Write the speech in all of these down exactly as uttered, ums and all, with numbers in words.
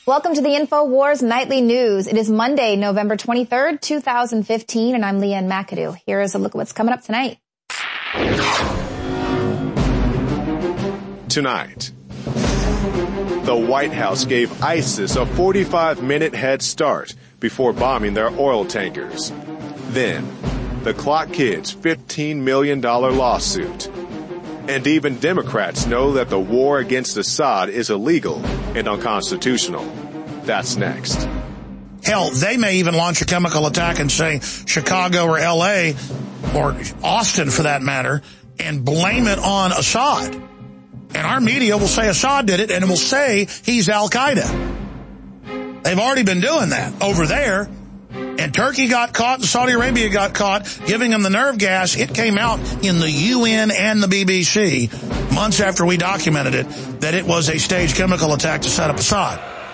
Welcome to the InfoWars Nightly News. It is Monday, November twenty-third, two thousand fifteen, and I'm Leanne McAdoo. Here is a look at what's coming up tonight. Tonight, the White House gave ISIS a forty-five minute head start before bombing their oil tankers. Then, the Clock Kids' fifteen million dollars lawsuit. And even Democrats know that the war against Assad is illegal and unconstitutional. That's next. Hell, they may even launch a chemical attack and say Chicago or L A or Austin for that matter and blame it on Assad. And our media will say Assad did it and it will say he's Al-Qaeda. They've already been doing that over there. And Turkey got caught and Saudi Arabia got caught giving them the nerve gas. It came out in the U N and the B B C months after we documented it that it was a staged chemical attack to set up Assad.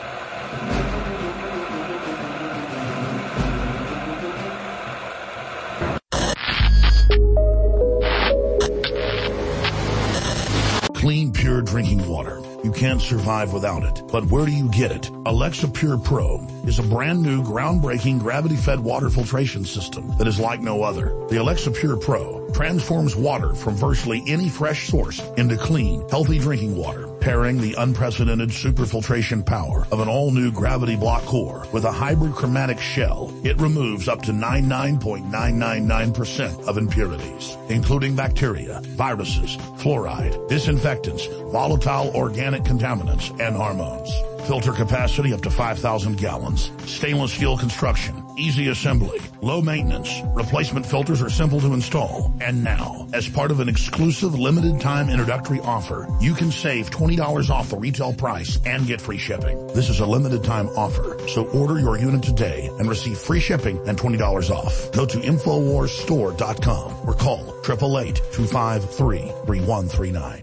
Clean, pure drinking water. You can't survive without it. But where do you get it? Alexa Pure Pro is a brand new, groundbreaking, gravity-fed water filtration system that is like no other. The Alexa Pure Pro transforms water from virtually any fresh source into clean, healthy drinking water, pairing the unprecedented superfiltration power of an all-new gravity block core with a hybrid chromatic shell. It removes up to ninety-nine point nine nine nine percent of impurities, including bacteria, viruses, fluoride, disinfectants, volatile organic contaminants, and hormones. Filter capacity up to five thousand gallons. Stainless steel construction. Easy assembly. Low maintenance. Replacement filters are simple to install. And now, as part of an exclusive limited time introductory offer, you can save twenty dollars off the retail price and get free shipping. This is a limited time offer, so order your unit today and receive free shipping and twenty dollars off. Go to infowars store dot com or call eight eight eight, two five three, three one three nine.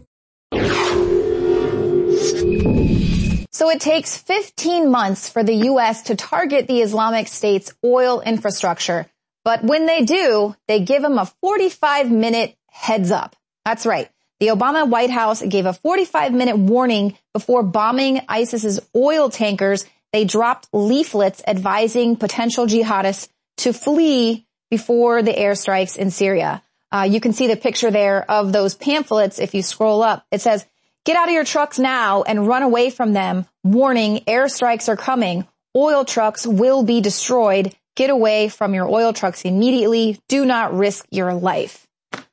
So it takes fifteen months for the U S to target the Islamic State's oil infrastructure. But when they do, they give them a forty-five minute heads up. That's right. The Obama White House gave a forty-five minute warning before bombing ISIS's oil tankers. They dropped leaflets advising potential jihadists to flee before the airstrikes in Syria. Uh, you can see the picture there of those pamphlets if you scroll up. It says, "Get out of your trucks now and run away from them. Warning, airstrikes are coming. Oil trucks will be destroyed. Get away from your oil trucks immediately. Do not risk your life."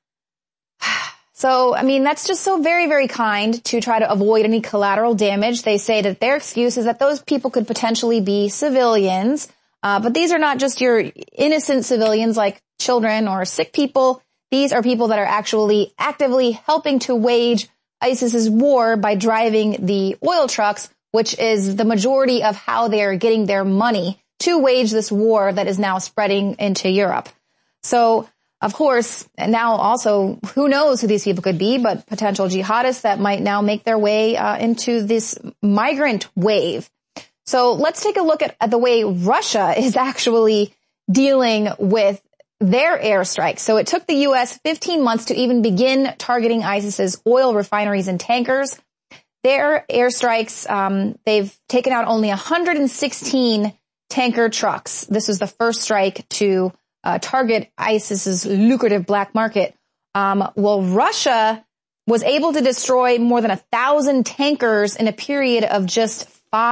So, I mean, that's just so very, very kind to try to avoid any collateral damage. They say that their excuse is that those people could potentially be civilians. Uh, but these are not just your innocent civilians like children or sick people. These are people that are actually actively helping to wage ISIS's war by driving the oil trucks, which is the majority of how they're getting their money to wage this war that is now spreading into Europe. So, of course, now also, who knows who these people could be, but potential jihadists that might now make their way uh, into this migrant wave. So let's take a look at, at the way Russia is actually dealing with their airstrikes. So it took the U S fifteen months to even begin targeting ISIS's oil refineries and tankers. Their airstrikes, um, they've taken out only one hundred sixteen tanker trucks. This was the first strike to uh, target ISIS's lucrative black market. Um, well, Russia was able to destroy more than a thousand tankers in a period of just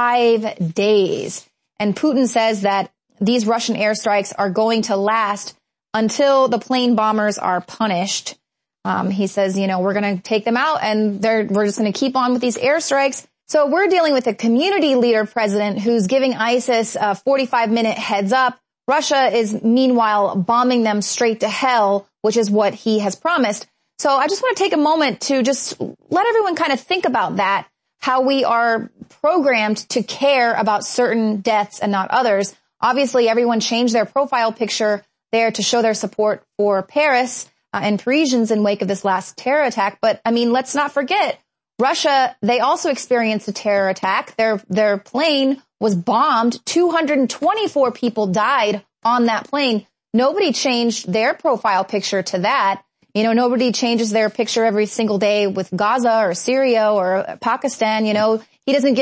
five days. And Putin says that these Russian airstrikes are going to last until the plane bombers are punished. Um, he says, you know, we're going to take them out and they're, we're just going to keep on with these airstrikes. So we're dealing with a community leader president who's giving ISIS a forty-five minute heads up. Russia is meanwhile bombing them straight to hell, which is what he has promised. So I just want to take a moment to just let everyone kind of think about that, how we are programmed to care about certain deaths and not others. Obviously, everyone changed their profile picture there to show their support for Paris uh, and Parisians in wake of this last terror attack. But, I mean, let's not forget, Russia, they also experienced a terror attack. Their their plane was bombed. two hundred twenty-four people died on that plane. Nobody changed their profile picture to that. You know, nobody changes their picture every single day with Gaza or Syria or Pakistan. You know, he doesn't give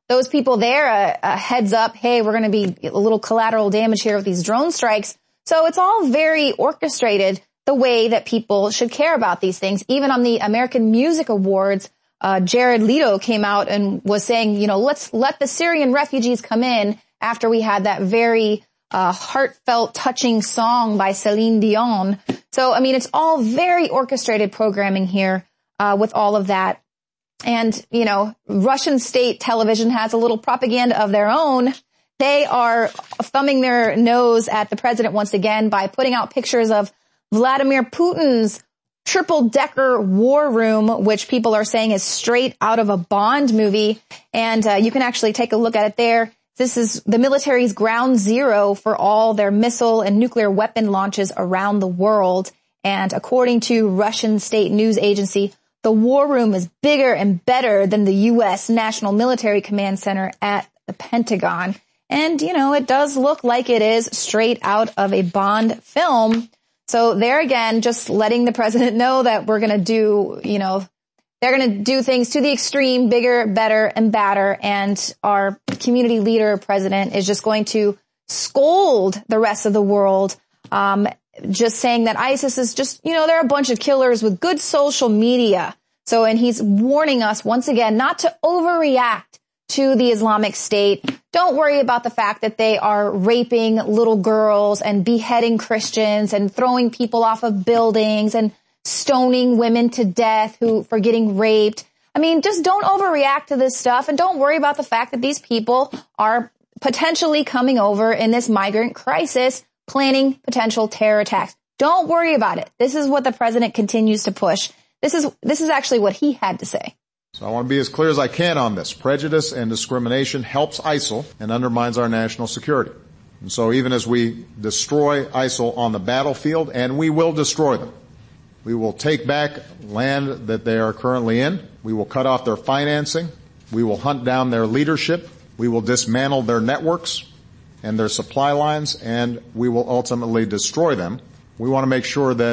those people there a, a heads up, hey, we're going to be a little collateral damage here with these drone strikes. So it's all very orchestrated the way that people should care about these things. Even on the American Music Awards, uh, Jared Leto came out and was saying, you know, let's let the Syrian refugees come in after we had that very uh, heartfelt, touching song by Celine Dion. So, I mean, it's all very orchestrated programming here uh, with all of that. And, you know, Russian state television has a little propaganda of their own. They are thumbing their nose at the president once again by putting out pictures of Vladimir Putin's triple-decker war room, which people are saying is straight out of a Bond movie. And uh, you can actually take a look at it there. This is the military's ground zero for all their missile and nuclear weapon launches around the world. And according to Russian state news agency, the war room is bigger and better than the U S National Military Command Center at the Pentagon. And, you know, it does look like it is straight out of a Bond film. So there again, just letting the president know that we're going to do, you know, they're going to do things to the extreme, bigger, better, and badder. And our community leader president is just going to scold the rest of the world, um, just saying that ISIS is just, you know, they're a bunch of killers with good social media. So, and he's warning us once again not to overreact to the Islamic State. Don't worry about the fact that they are raping little girls and beheading Christians and throwing people off of buildings and stoning women to death who for getting raped. I mean, just don't overreact to this stuff, and don't worry about the fact that these people are potentially coming over in this migrant crisis, planning potential terror attacks. Don't worry about it. This is what the president continues to push. This is, this is actually what he had to say. So I want to be as clear as I can on this. Prejudice and discrimination helps ISIL and undermines our national security. And so even as we destroy ISIL on the battlefield, and we will destroy them, we will take back land that they are currently in. We will cut off their financing. We will hunt down their leadership. We will dismantle their networks and their supply lines, and we will ultimately destroy them. We want to make sure that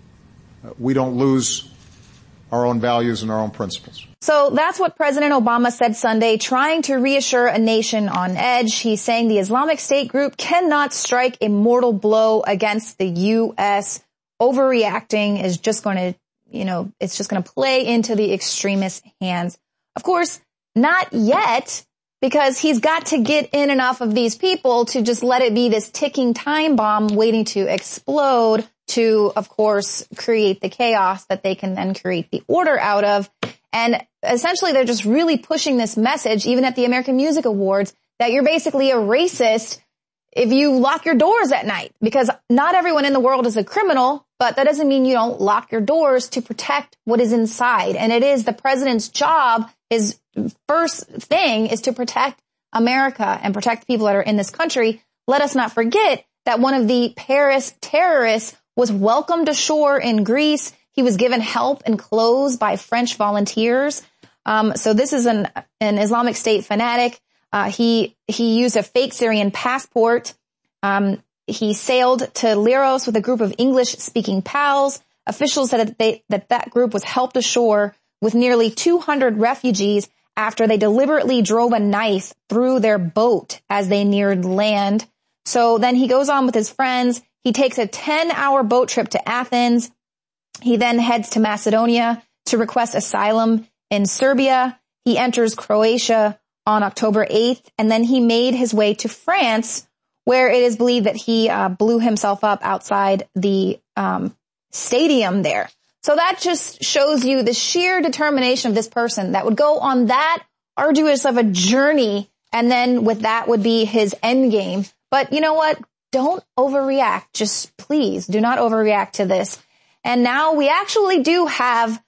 we don't lose our own values and our own principles. So that's what President Obama said Sunday, trying to reassure a nation on edge. He's saying the Islamic State group cannot strike a mortal blow against the U S Overreacting is just going to, you know, it's just going to play into the extremist hands. Of course, not yet, because he's got to get in enough of these people to just let it be this ticking time bomb waiting to explode to, of course, create the chaos that they can then create the order out of. And essentially, they're just really pushing this message, even at the American Music Awards, that you're basically a racist if you lock your doors at night, because not everyone in the world is a criminal, but that doesn't mean you don't lock your doors to protect what is inside. And it is the president's job, his first thing is to protect America and protect the people that are in this country. Let us not forget that one of the Paris terrorists was welcomed ashore in Greece. He was given help and clothes by French volunteers. Um, so this is an, an Islamic State fanatic. Uh, he, he used a fake Syrian passport. Um, he sailed to Leros with a group of English-speaking pals. Officials said that, they, that that group was helped ashore with nearly two hundred refugees after they deliberately drove a knife through their boat as they neared land. So then he goes on with his friends. He takes a ten-hour boat trip to Athens. He then heads to Macedonia to request asylum in Serbia. He enters Croatia on October eighth, and then he made his way to France, where it is believed that he uh, blew himself up outside the um, stadium there. So that just shows you the sheer determination of this person that would go on that arduous of a journey, and then with that would be his end game. But you know what? Don't overreact. Just please do not overreact to this. And now we actually do have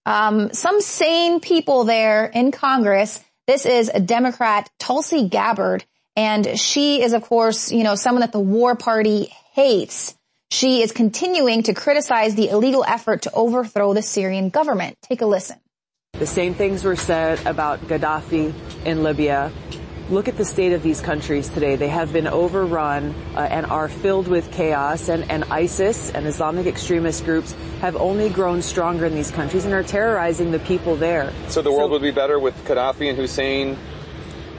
um some sane people there in Congress. This is a Democrat, Tulsi Gabbard, and she is, of course, you know, someone that the war party hates. She is continuing to criticize the illegal effort to overthrow the Syrian government. Take a listen. The same things were said about Gaddafi in Libya. Look at the state of these countries today. They have been overrun uh, and are filled with chaos, and, and ISIS and Islamic extremist groups have only grown stronger in these countries and are terrorizing the people there. So the world so, would be better with Gaddafi and Hussein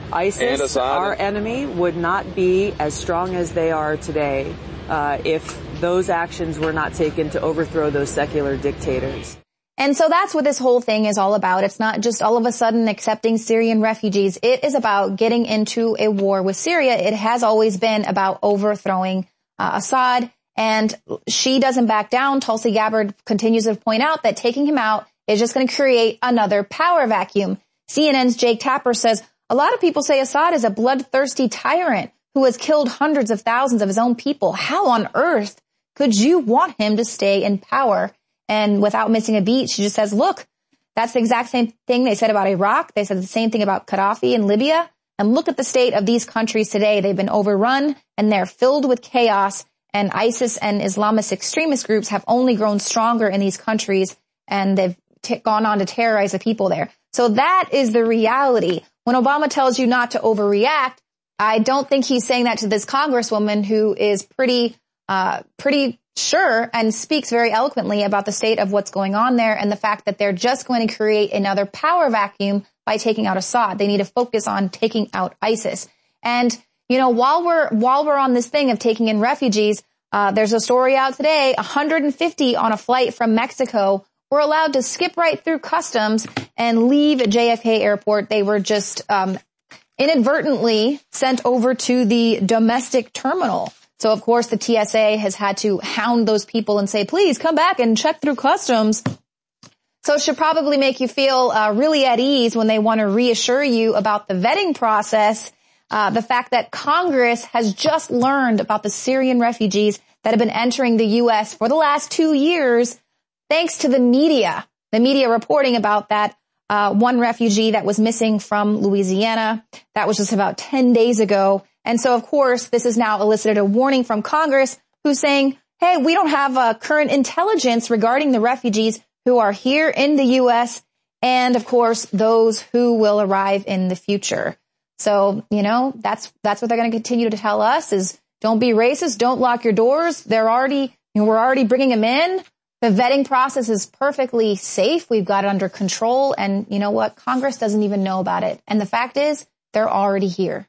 ISIS, our enemy, would not be as strong as they are today uh, if those actions were not taken to overthrow those secular dictators. And so that's what this whole thing is all about. It's not just all of a sudden accepting Syrian refugees. It is about getting into a war with Syria. It has always been about overthrowing uh, Assad, and she doesn't back down. Tulsi Gabbard continues to point out that taking him out is just going to create another power vacuum. C N N's Jake Tapper says, a lot of people say Assad is a bloodthirsty tyrant who has killed hundreds of thousands of his own people. How on earth could you want him to stay in power? And without missing a beat, she just says, look, that's the exact same thing they said about Iraq. They said the same thing about Gaddafi in Libya. And look at the state of these countries today. They've been overrun and they're filled with chaos. And ISIS and Islamist extremist groups have only grown stronger in these countries, and they've t- gone on to terrorize the people there. So that is the reality. When Obama tells you not to overreact, I don't think he's saying that to this congresswoman who is pretty, uh, pretty sure and speaks very eloquently about the state of what's going on there and the fact that they're just going to create another power vacuum by taking out Assad. They need to focus on taking out ISIS. And, you know, while we're, while we're on this thing of taking in refugees, uh, there's a story out today, one hundred fifty on a flight from Mexico were allowed to skip right through customs and leave J F K airport. They were just, um, inadvertently sent over to the domestic terminal. So, of course, the T S A has had to hound those people and say, please come back and check through customs. So it should probably make you feel uh, really at ease when they want to reassure you about the vetting process. Uh, the fact that Congress has just learned about the Syrian refugees that have been entering the U S for the last two years, thanks to the media, the media reporting about that uh, one refugee that was missing from Louisiana. That was just about ten days ago. And so, of course, this has now elicited a warning from Congress who's saying, hey, we don't have uh, current intelligence regarding the refugees who are here in the U S and, of course, those who will arrive in the future. So, you know, that's that's what they're going to continue to tell us is don't be racist. Don't lock your doors. They're already, you know, we're already bringing them in. The vetting process is perfectly safe. We've got it under control. And you know what? Congress doesn't even know about it. And the fact is, they're already here.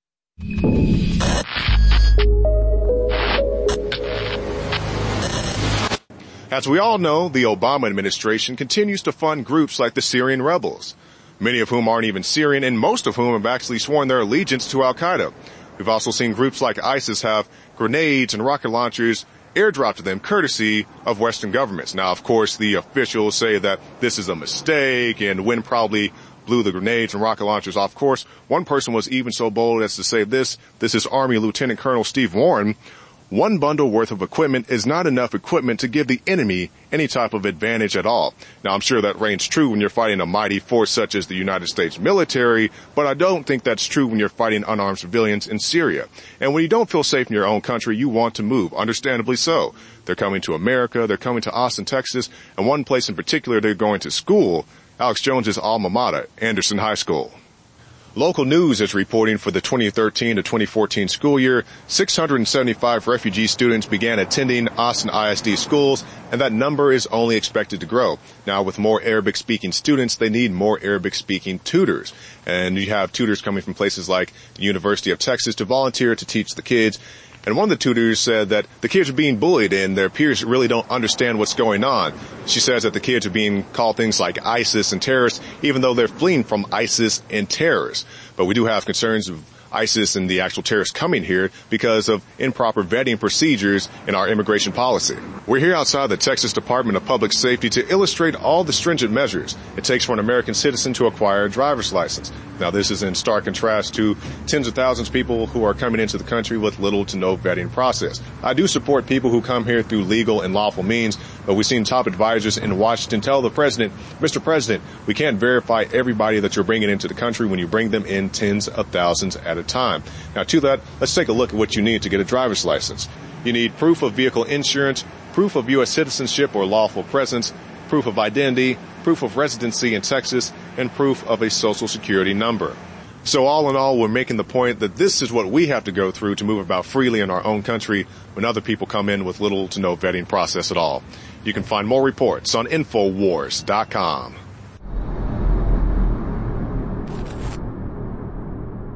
As we all know, the Obama administration continues to fund groups like the Syrian rebels, many of whom aren't even Syrian, and most of whom have actually sworn their allegiance to al-Qaeda. We've also seen groups like ISIS have grenades and rocket launchers airdropped to them courtesy of Western governments. Now, of course, the officials say that this is a mistake and Wynn probably blew the grenades and rocket launchers off course. One person was even so bold as to say this. This is Army Lieutenant Colonel Steve Warren. One bundle worth of equipment is not enough equipment to give the enemy any type of advantage at all. Now, I'm sure that reigns true when you're fighting a mighty force such as the United States military, but I don't think that's true when you're fighting unarmed civilians in Syria. And when you don't feel safe in your own country, you want to move, understandably so. They're coming to America, they're coming to Austin, Texas, and one place in particular they're going to school, Alex Jones's alma mater, Anderson High School. Local news is reporting for the twenty thirteen to twenty fourteen school year, six hundred seventy-five refugee students began attending Austin I S D schools, and that number is only expected to grow. Now, with more Arabic-speaking students, they need more Arabic-speaking tutors. And you have tutors coming from places like the University of Texas to volunteer to teach the kids. And one of the tutors said that the kids are being bullied and their peers really don't understand what's going on. She says that the kids are being called things like ISIS and terrorists, even though they're fleeing from ISIS and terrorists. But we do have concerns of ISIS and the actual terrorists coming here because of improper vetting procedures in our immigration policy. We're here outside the Texas Department of Public Safety to illustrate all the stringent measures it takes for an American citizen to acquire a driver's license. Now, this is in stark contrast to tens of thousands of people who are coming into the country with little to no vetting process. I do support people who come here through legal and lawful means, but we've seen top advisors in Washington tell the president, Mister President, we can't verify everybody that you're bringing into the country when you bring them in tens of thousands at a time. Now, to that, let's take a look at what you need to get a driver's license. You need proof of vehicle insurance, proof of U S citizenship or lawful presence, proof of identity, proof of residency in Texas, and proof of a social security number. So all in all, we're making the point that this is what we have to go through to move about freely in our own country when other people come in with little to no vetting process at all. You can find more reports on Infowars dot com.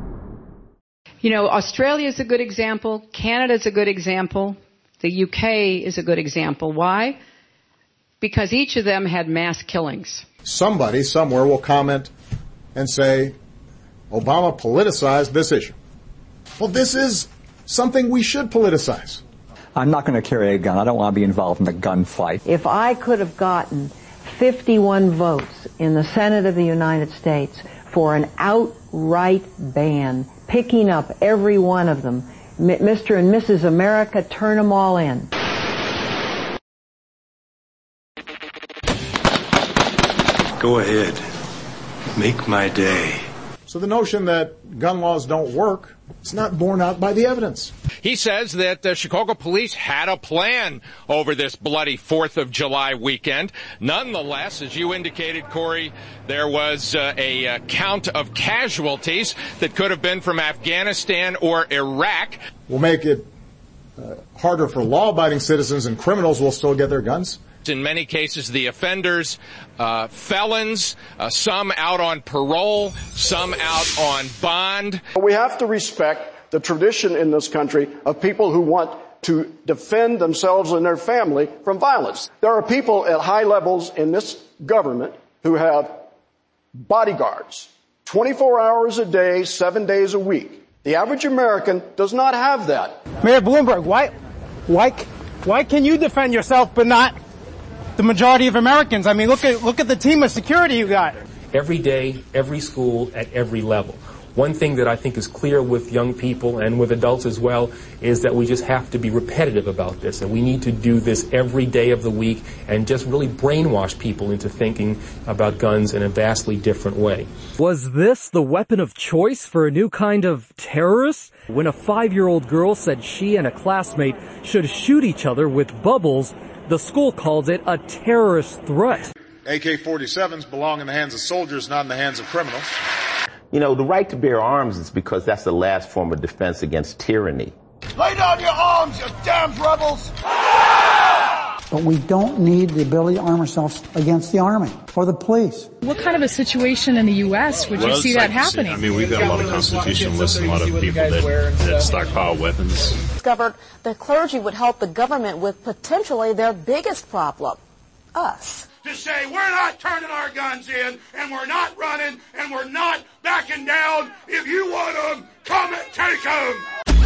You know, Australia is a good example. Canada is a good example. The U K is a good example. Why? Because each of them had mass killings. Somebody somewhere will comment and say, Obama politicized this issue. Well, this is something we should politicize. I'm not going to carry a gun. I don't want to be involved in a gunfight. If I could have gotten fifty-one votes in the Senate of the United States for an outright ban, picking up every one of them, Mister and Missus America, turn them all in. Go ahead. Make my day. So the notion that gun laws don't work, it's not borne out by the evidence. He says that the Chicago police had a plan over this bloody fourth of July weekend. Nonetheless, as you indicated, Corey, there was uh, a uh, count of casualties that could have been from Afghanistan or Iraq. We'll make it uh, harder for law-abiding citizens, and criminals will still get their guns. In many cases, the offenders, uh, felons, uh, some out on parole, some out on bond. We have to respect the tradition in this country of people who want to defend themselves and their family from violence. There are people at high levels in this government who have bodyguards, twenty-four hours a day, seven days a week. The average American does not have that. Mayor Bloomberg, why, why, why can you defend yourself but not the majority of Americans? I mean, look at look at the team of security you got. Every day, every school, at every level. One thing that I think is clear with young people and with adults as well is that we just have to be repetitive about this, and we need to do this every day of the week and just really brainwash people into thinking about guns in a vastly different way. Was this the weapon of choice for a new kind of terrorist? When a five-year-old girl said she and a classmate should shoot each other with bubbles, the school called it a terrorist threat. A K forty-sevens belong in the hands of soldiers, not in the hands of criminals. You know, the right to bear arms is because that's the last form of defense against tyranny. Lay down your arms, you damn rebels! But we don't need the ability to arm ourselves against the Army or the police. What kind of a situation in the U S would well, you see like that happening? I mean, we've got a lot of constitutionalists and a lot of people that, that stockpile weapons. Discovered the clergy would help the government with potentially their biggest problem, us. To say we're not turning our guns in, and we're not running, and we're not backing down. If you want them, come and take them.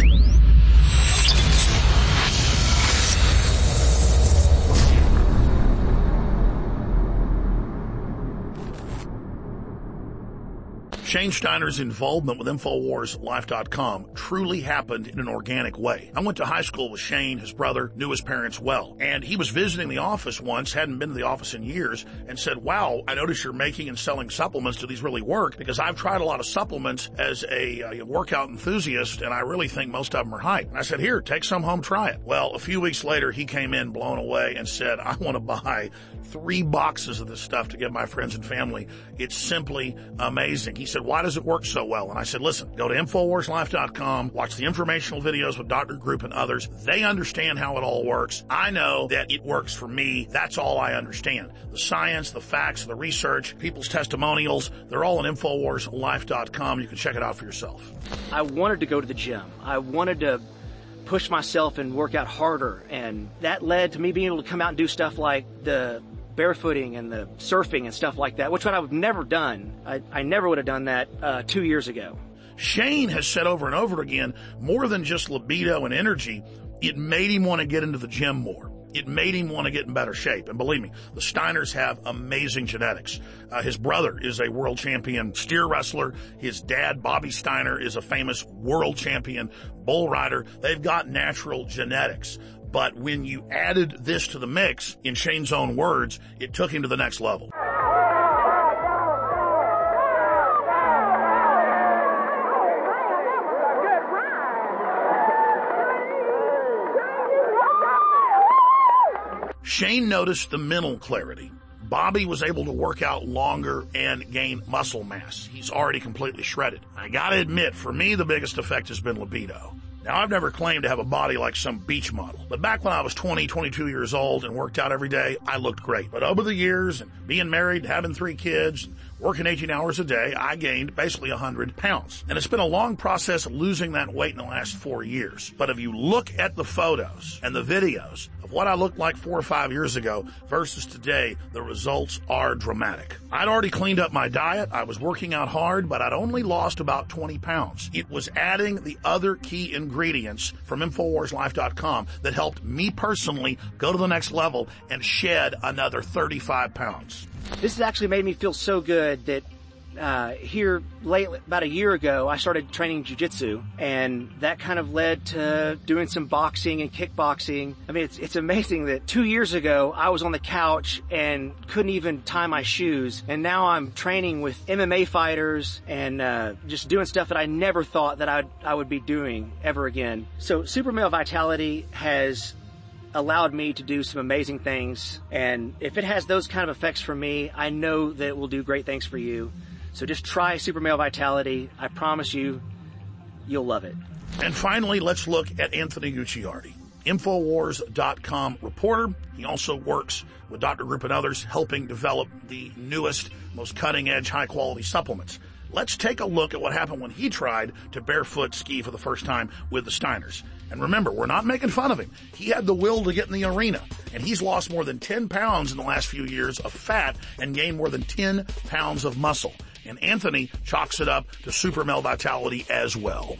Shane Steiner's involvement with Infowars Life dot com truly happened in an organic way. I went to high school with Shane, his brother, knew his parents well, and he was visiting the office once, hadn't been to the office in years, and said, wow, I notice you're making and selling supplements. Do these really work? Because I've tried a lot of supplements as a, a workout enthusiast, and I really think most of them are hype. And I said, here, take some home, try it. Well, a few weeks later, he came in blown away and said, I want to buy three boxes of this stuff to give my friends and family. It's simply amazing. He said, why does it work so well? And I said, listen, go to Infowars Life dot com, watch the informational videos with Doctor Group and others. They understand how it all works. I know that it works for me. That's all I understand. The science, the facts, the research, people's testimonials, they're all on Infowars Life dot com. You can check it out for yourself. I wanted to go to the gym. I wanted to push myself and work out harder, and that led to me being able to come out and do stuff like the barefooting and the surfing and stuff like that, which what I've never done. I, I never would have done that uh, two years ago. Shane has said over and over again, more than just libido and energy, it made him want to get into the gym more. It made him want to get in better shape. And believe me, the Steiners have amazing genetics. Uh, his brother is a world champion steer wrestler. His dad, Bobby Steiner, is a famous world champion bull rider. They've got natural genetics. But when you added this to the mix, in Shane's own words, it took him to the next level. Shane noticed the mental clarity. Bobby was able to work out longer and gain muscle mass. He's already completely shredded. I gotta admit, for me, the biggest effect has been libido. Now, I've never claimed to have a body like some beach model, but back when I was twenty, twenty-two years old and worked out every day, I looked great. But over the years, and being married, having three kids, working eighteen hours a day, I gained basically one hundred pounds. And it's been a long process losing that weight in the last four years. But if you look at the photos and the videos of what I looked like four or five years ago versus today, the results are dramatic. I'd already cleaned up my diet. I was working out hard, but I'd only lost about twenty pounds. It was adding the other key ingredients from Infowars Life dot com that helped me personally go to the next level and shed another thirty-five pounds. This has actually made me feel so good that uh, here late, about a year ago, I started training jiu-jitsu, and that kind of led to doing some boxing and kickboxing. I mean, it's, it's amazing that two years ago, I was on the couch and couldn't even tie my shoes, and now I'm training with M M A fighters and uh, just doing stuff that I never thought that I'd, I would be doing ever again. So Super Male Vitality has allowed me to do some amazing things, and if it has those kind of effects for me, I know that it will do great things for you. So just try Super Male Vitality. I promise you, you'll love it. And finally, let's look at Anthony Gucciardi, Infowars dot com reporter. He also works with Doctor Group and others, helping develop the newest, most cutting-edge, high-quality supplements. Let's take a look at what happened when he tried to barefoot ski for the first time with the Steiners. And remember, we're not making fun of him. He had the will to get in the arena, and he's lost more than ten pounds in the last few years of fat and gained more than ten pounds of muscle. And Anthony chalks it up to Super Male Vitality as well.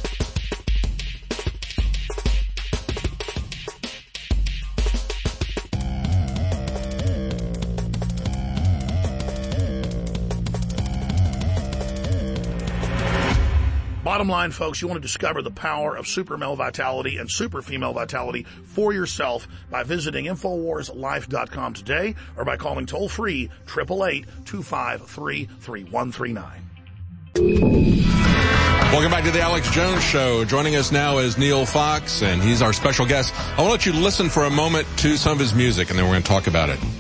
Bottom line, folks, you want to discover the power of Super Male Vitality and Super Female Vitality for yourself by visiting Infowars Life dot com today or by calling toll-free eight eight eight, two five three, three one three nine. Welcome back to the Alex Jones Show. Joining us now is Neil Fox, and he's our special guest. I want to let you listen for a moment to some of his music, and then we're going to talk about it.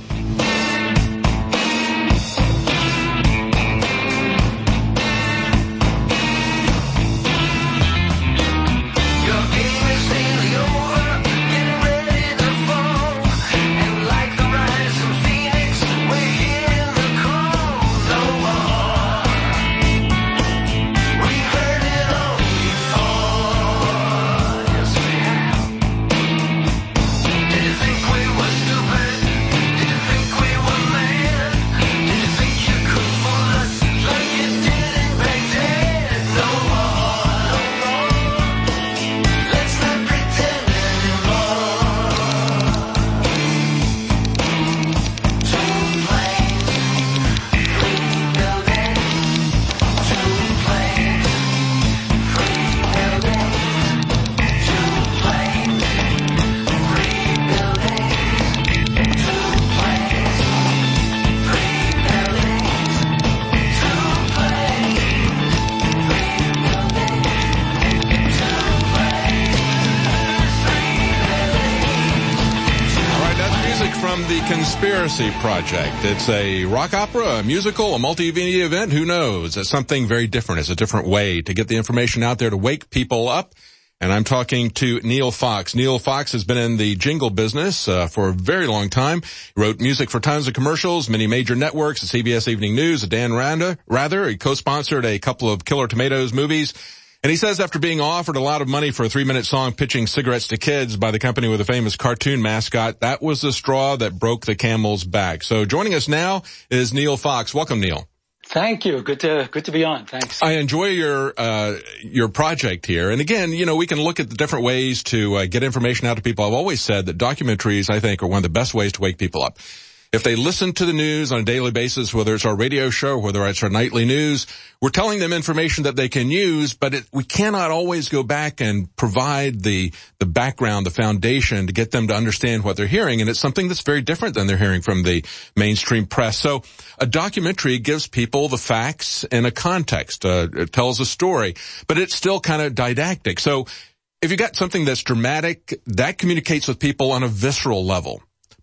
Conspiracy Project. It's a rock opera, a musical, a multimedia event. Who knows? It's something very different. It's a different way to get the information out there to wake people up. And I'm talking to Neil Fox. Neil Fox has been in the jingle business uh, for a very long time. He wrote music for tons of commercials, many major networks, the C B S Evening News, Dan Rather. Rather, he co-sponsored a couple of Killer Tomatoes movies. And he says after being offered a lot of money for a three-minute song pitching cigarettes to kids by the company with a famous cartoon mascot, that was the straw that broke the camel's back. So joining us now is Neil Fox. Welcome, Neil. Thank you. Good to good to be on. Thanks. I enjoy your uh your project here. And again, you know, we can look at the different ways to uh, get information out to people. I've always said that documentaries, I think, are one of the best ways to wake people up. If they listen to the news on a daily basis, whether it's our radio show, whether it's our nightly news, we're telling them information that they can use, but it, we cannot always go back and provide the, the background, the foundation to get them to understand what they're hearing. And it's something that's very different than they're hearing from the mainstream press. So a documentary gives people the facts in a context. Uh, it tells a story, but it's still kind of didactic. So if you got something that's dramatic, that communicates with people on a visceral level.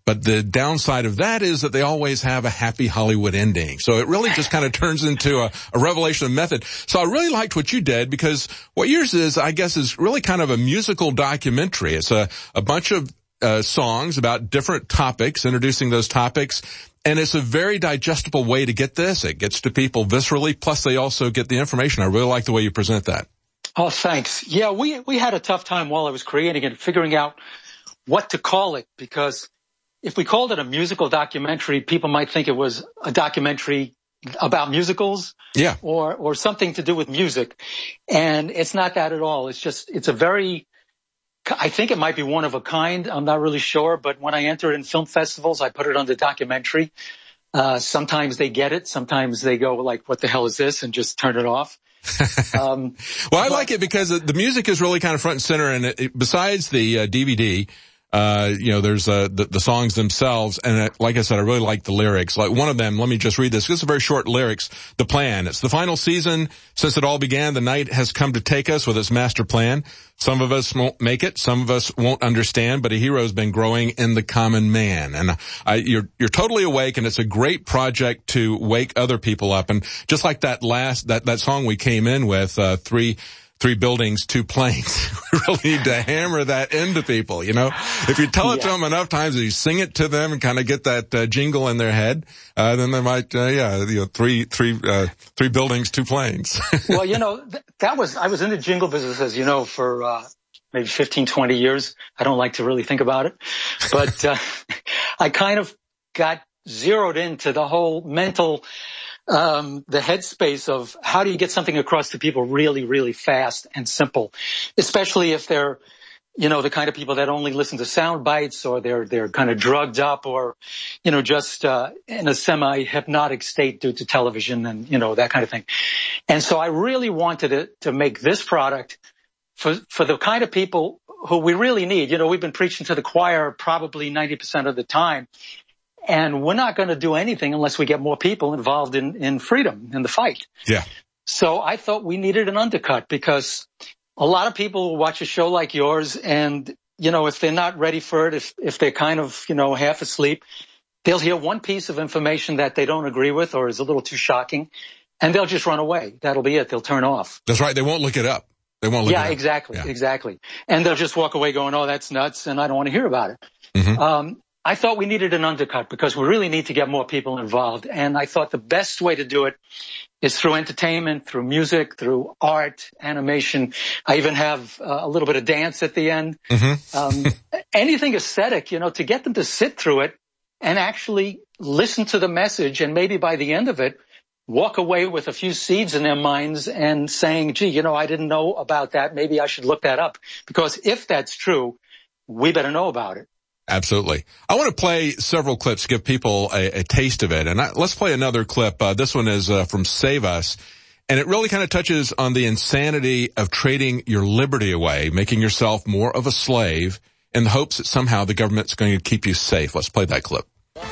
But the downside of that is that they always have a happy Hollywood ending. So it really just kind of turns into a, a revelation of method. So I really liked what you did, because what yours is, I guess, is really kind of a musical documentary. It's a, a bunch of uh, songs about different topics, introducing those topics. And it's a very digestible way to get this. It gets to people viscerally, plus they also get the information. I really like the way you present that. Oh, thanks. Yeah, we, we had a tough time while I was creating it, figuring out what to call it, because if we called it a musical documentary, people might think it was a documentary about musicals, yeah, or or something to do with music. And it's not that at all. It's just, it's a very, I think it might be one of a kind. I'm not really sure. But when I enter it in film festivals, I put it under documentary. Uh, sometimes they get it. Sometimes they go like, what the hell is this? And just turn it off. Um, well, I but, like it because the music is really kind of front and center. And it, it, besides the uh, D V D, Uh, you know, there's, uh, the, the songs themselves. And uh, like I said, I really like the lyrics. Like one of them, let me just read this. This is a very short lyrics. The plan. It's the final season since it all began. The night has come to take us with its master plan. Some of us won't make it. Some of us won't understand, but a hero's been growing in the common man. And I, you're, you're totally awake, and it's a great project to wake other people up. And just like that last, that, that song we came in with, uh, three, Three buildings, two planes. We really need to hammer that into people, you know. If you tell it yeah. to them enough times, and you sing it to them and kind of get that uh, jingle in their head, uh, then they might, uh, yeah, you know, three, three, uh, three buildings, two planes. Well, you know, th- that was, I was in the jingle business, as you know, for, uh, maybe fifteen, twenty years. I don't like to really think about it, but, uh, I kind of got zeroed into the whole mental, um, the headspace of how do you get something across to people really, really fast and simple, especially if they're, you know, the kind of people that only listen to sound bites, or they're, they're kind of drugged up, or, you know, just, uh, in a semi-hypnotic state due to television and, you know, that kind of thing. And so I really wanted it to make this product for, for the kind of people who we really need. You know, we've been preaching to the choir probably ninety percent of the time. And we're not going to do anything unless we get more people involved in, in freedom, in the fight. Yeah. So I thought we needed an undercut, because a lot of people will watch a show like yours, and, you know, if they're not ready for it, if, if they're kind of, you know, half asleep, they'll hear one piece of information that they don't agree with or is a little too shocking, and they'll just run away. That'll be it. They'll turn off. That's right. They won't look it up. They won't look yeah, it up. Exactly, yeah, exactly. And they'll just walk away going, oh, that's nuts, and I don't want to hear about it. Mm-hmm. Um, I thought we needed an undercut, because we really need to get more people involved. And I thought the best way to do it is through entertainment, through music, through art, animation. I even have uh, a little bit of dance at the end. Mm-hmm. um, anything aesthetic, you know, to get them to sit through it and actually listen to the message. And maybe by the end of it, walk away with a few seeds in their minds and saying, gee, you know, I didn't know about that. Maybe I should look that up. Because if that's true, we better know about it. Absolutely. I want to play several clips to give people a, a taste of it. And I, let's play another clip. Uh, this one is uh, from Save Us. And it really kind of touches on the insanity of trading your liberty away, making yourself more of a slave in the hopes that somehow the government's going to keep you safe. Let's play that clip.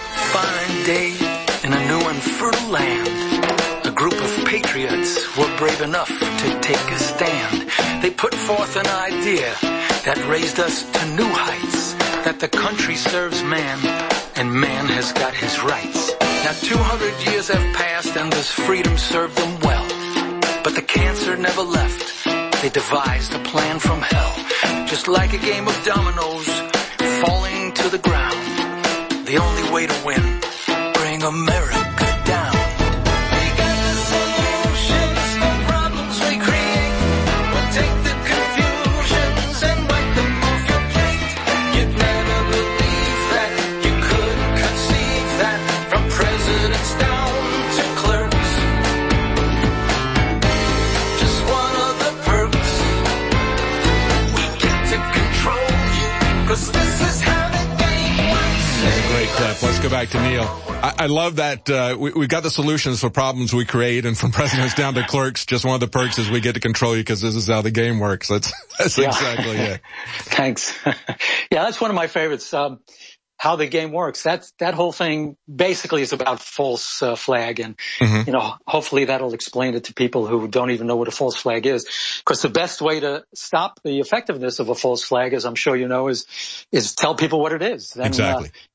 Fine day in a new and fertile land. A group of patriots were brave enough to take a stand. They put forth an idea that raised us to new heights. That the country serves man, and man has got his rights. Now two hundred years have passed, and this freedom served them well. But the cancer never left. They devised a plan from hell. Just like a game of dominoes, falling to the ground. The only way to win, bring America down. We got the solutions, the problems we create. We'll take the confusions and wipe them off your plate. You'd never believe that, you couldn't conceive that. From presidents down to clerks, just one of the perks. We get to control you, 'cause this is how the game works. That's a great clip. Let's go back to Neil. I, I love that uh, we, we've got the solutions for problems we create, and from presidents down to clerks, just one of the perks is we get to control you because this is how the game works. That's that's yeah. exactly it. Thanks. Yeah, that's one of my favorites. Um, how the game works. That's that whole thing basically is about false uh, flag, and mm-hmm. you know, hopefully that'll explain it to people who don't even know what a false flag is. Because the best way to stop the effectiveness of a false flag, as I'm sure you know, is is tell people what it is. Then, exactly. Uh,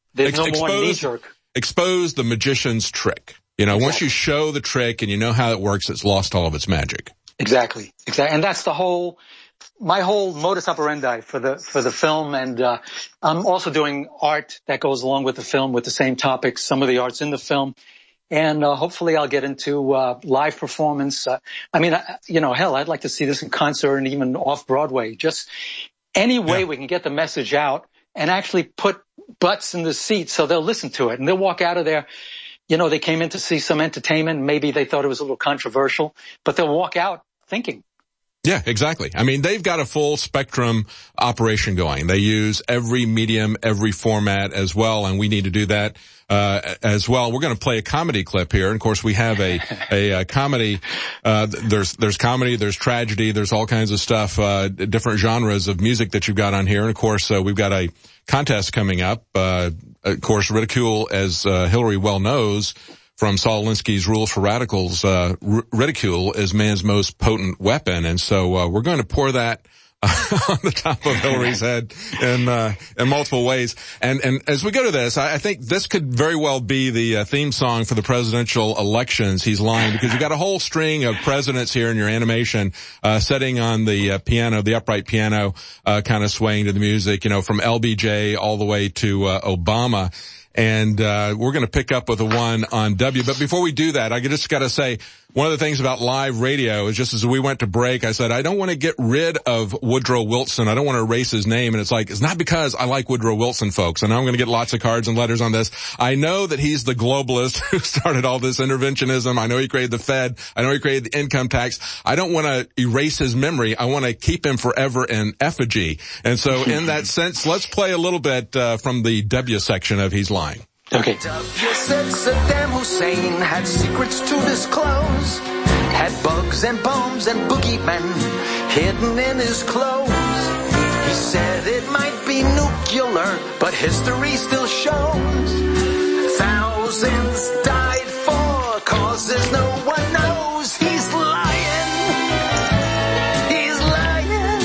There's Ex- no more expose, knee-jerk. Expose the magician's trick. You know, exactly. Once you show the trick and you know how it works, it's lost all of its magic. Exactly. Exactly. And that's the whole, my whole modus operandi for the, for the film. And, uh, I'm also doing art that goes along with the film with the same topics, some of the art's in the film. And, uh, hopefully I'll get into, uh, live performance. Uh, I mean, I, you know, hell, I'd like to see this in concert and even off Broadway. Just any way yeah. we can get the message out and actually put butts in the seats so they'll listen to it and they'll walk out of there. You know, they came in to see some entertainment. Maybe they thought it was a little controversial, but they'll walk out thinking. Yeah, exactly. I mean, they've got a full spectrum operation going. They use every medium, every format as well, and we need to do that uh as well. We're going to play a comedy clip here. And of course, we have a a, a comedy uh there's there's comedy, there's tragedy, there's all kinds of stuff, uh different genres of music that you've got on here. And of course, uh, we've got a contest coming up. Uh of course, ridicule, as uh, Hillary well knows, from Saul Alinsky's Rules for Radicals, uh, r- ridicule is man's most potent weapon. And so, uh, we're going to pour that uh, on the top of Hillary's head in, uh, in multiple ways. And, and as we go to this, I, I think this could very well be the uh, theme song for the presidential elections. He's lying because you've got a whole string of presidents here in your animation, uh, sitting on the uh, piano, the upright piano, uh, kind of swaying to the music, you know, from L B J all the way to, uh, Obama. And, uh, we're going to pick up with the one on W. But before we do that, I just got to say, one of the things about live radio is just as we went to break, I said, I don't want to get rid of Woodrow Wilson. I don't want to erase his name. And it's like, it's not because I like Woodrow Wilson, folks. And I'm going to get lots of cards and letters on this. I know that he's the globalist who started all this interventionism. I know he created the Fed. I know he created the income tax. I don't want to erase his memory. I want to keep him forever in effigy. And so in that sense, let's play a little bit uh, from the W section of He's Lying. Okay. W said Saddam Hussein had secrets to disclose, had bugs and bombs and boogeymen hidden in his clothes. He said it might be nuclear, but history still shows thousands died for causes no one knows. He's lying. He's lying.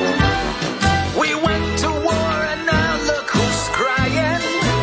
We went to war and now look who's crying.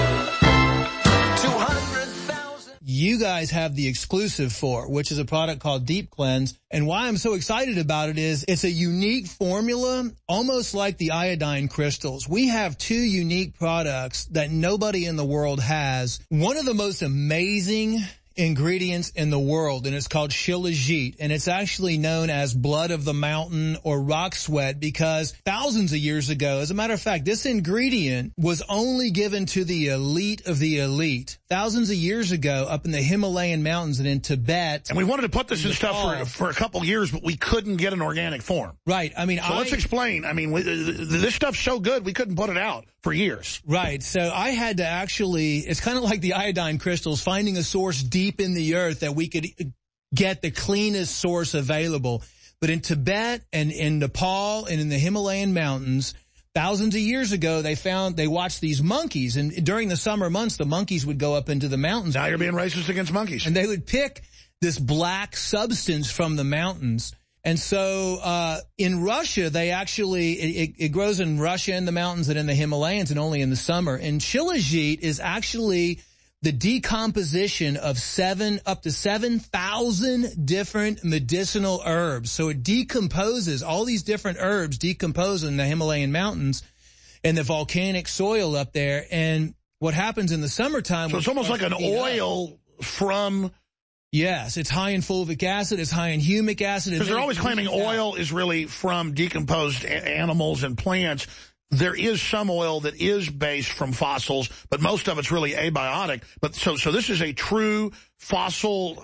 You guys have the exclusive for, which is a product called Deep Cleanse. And why I'm so excited about it is it's a unique formula, almost like the iodine crystals. We have two unique products that nobody in the world has. One of the most amazing ingredients in the world, and it's called Shilajit, and it's actually known as blood of the mountain or rock sweat because thousands of years ago, as a matter of fact, this ingredient was only given to the elite of the elite. Thousands of years ago, up in the Himalayan mountains and in Tibet. And we wanted to put this in stuff for, for a couple years, but we couldn't get an organic form. Right. I mean, so I, let's explain. I mean, we, this stuff's so good, we couldn't put it out for years. Right. So I had to actually, it's kind of like the iodine crystals, finding a source deep in the earth that we could get the cleanest source available. But in Tibet and in Nepal and in the Himalayan mountains, thousands of years ago, they found, they watched these monkeys, and during the summer months, the monkeys would go up into the mountains. Now you're being racist against monkeys. And they would pick this black substance from the mountains. And so, uh, in Russia, they actually, it, it grows in Russia in the mountains and in the Himalayas and only in the summer. And Shilajit is actually the decomposition of seven, up to seven thousand different medicinal herbs. So it decomposes, all these different herbs decompose in the Himalayan mountains and the volcanic soil up there. And what happens in the summertime. So it's almost like an oil up, from. Yes, it's high in fulvic acid, it's high in humic acid. Because they're always claiming oil is really from decomposed animals and plants. There is some oil that is based from fossils, but most of it's really abiotic. But so, so this is a true fossil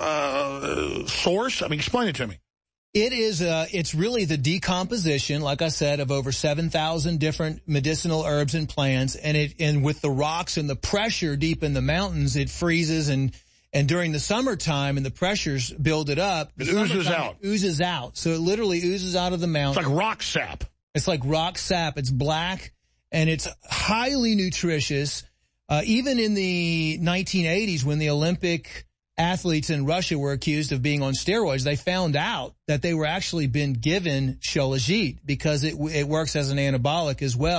uh, source? I mean, explain it to me. It is, uh, it's really the decomposition, like I said, of over seven thousand different medicinal herbs and plants. And it, and with the rocks and the pressure deep in the mountains, it freezes and, and during the summertime and the pressures build it up. It oozes out. It oozes out. So it literally oozes out of the mountain. It's like rock sap. It's like rock sap. It's black and it's highly nutritious. Uh, even in the nineteen eighties when the Olympic athletes in Russia were accused of being on steroids, they found out that they were actually been given Shilajit because it, it works as an anabolic as well.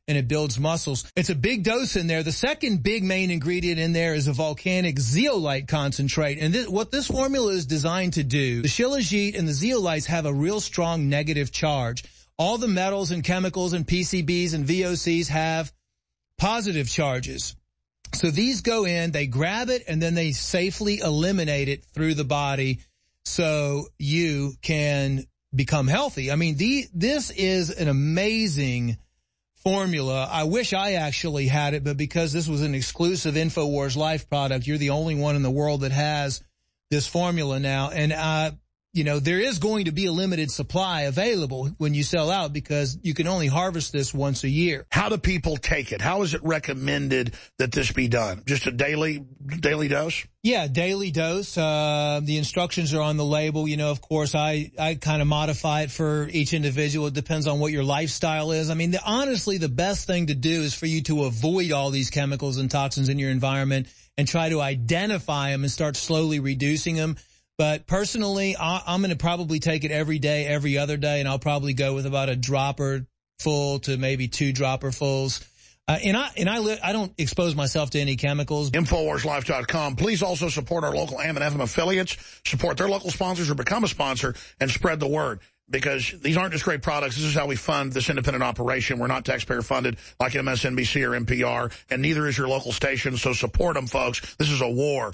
and it builds muscles. It's a big dose in there. The second big main ingredient in there is a volcanic zeolite concentrate. And this, what this formula is designed to do, the Shilajit and the zeolites have a real strong negative charge. All the metals and chemicals and P C Bs and V O Cs have positive charges. So these go in, they grab it, and then they safely eliminate it through the body so you can become healthy. I mean, the, this is an amazing formula. I wish I actually had it, but because this was an exclusive InfoWars Life product, you're the only one in the world that has this formula now. And, uh, you know, there is going to be a limited supply available when you sell out because you can only harvest this once a year. How do people take it? How is it recommended that this be done? Just a daily daily dose? Yeah, daily dose. Uh, the instructions are on the label. You know, of course, I, I kind of modify it for each individual. It depends on what your lifestyle is. I mean, the, honestly, the best thing to do is for you to avoid all these chemicals and toxins in your environment and try to identify them and start slowly reducing them. But personally, I'm going to probably take it every day, every other day, and I'll probably go with about a dropper full to maybe two dropper fulls. Uh, and I and I li- I don't expose myself to any chemicals. Infowars Life dot com. Please also support our local A M and F M affiliates, support their local sponsors or become a sponsor, and spread the word. Because these aren't just great products. This is how we fund this independent operation. We're not taxpayer funded like M S N B C or N P R, and neither is your local station. So support them, folks. This is a war.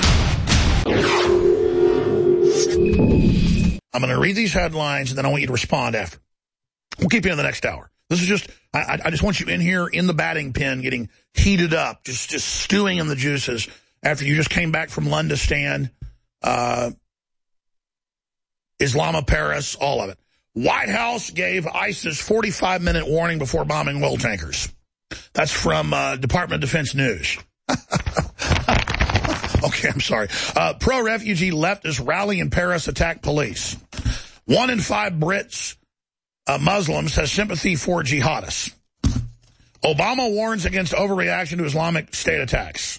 I'm going to read these headlines, and then I want you to respond after. We'll keep you in the next hour. This is just, I, I just want you in here in the batting pen getting heated up, just, just stewing in the juices after you just came back from Lundistan, uh, Islama Paris, all of it. White House gave ISIS forty-five minute warning before bombing oil tankers. That's from uh, Department of Defense News. Okay, I'm sorry. Uh, pro-refugee leftist rally in Paris attack police. One in five Brits, uh, Muslims, has sympathy for jihadists. Obama warns against overreaction to Islamic State attacks.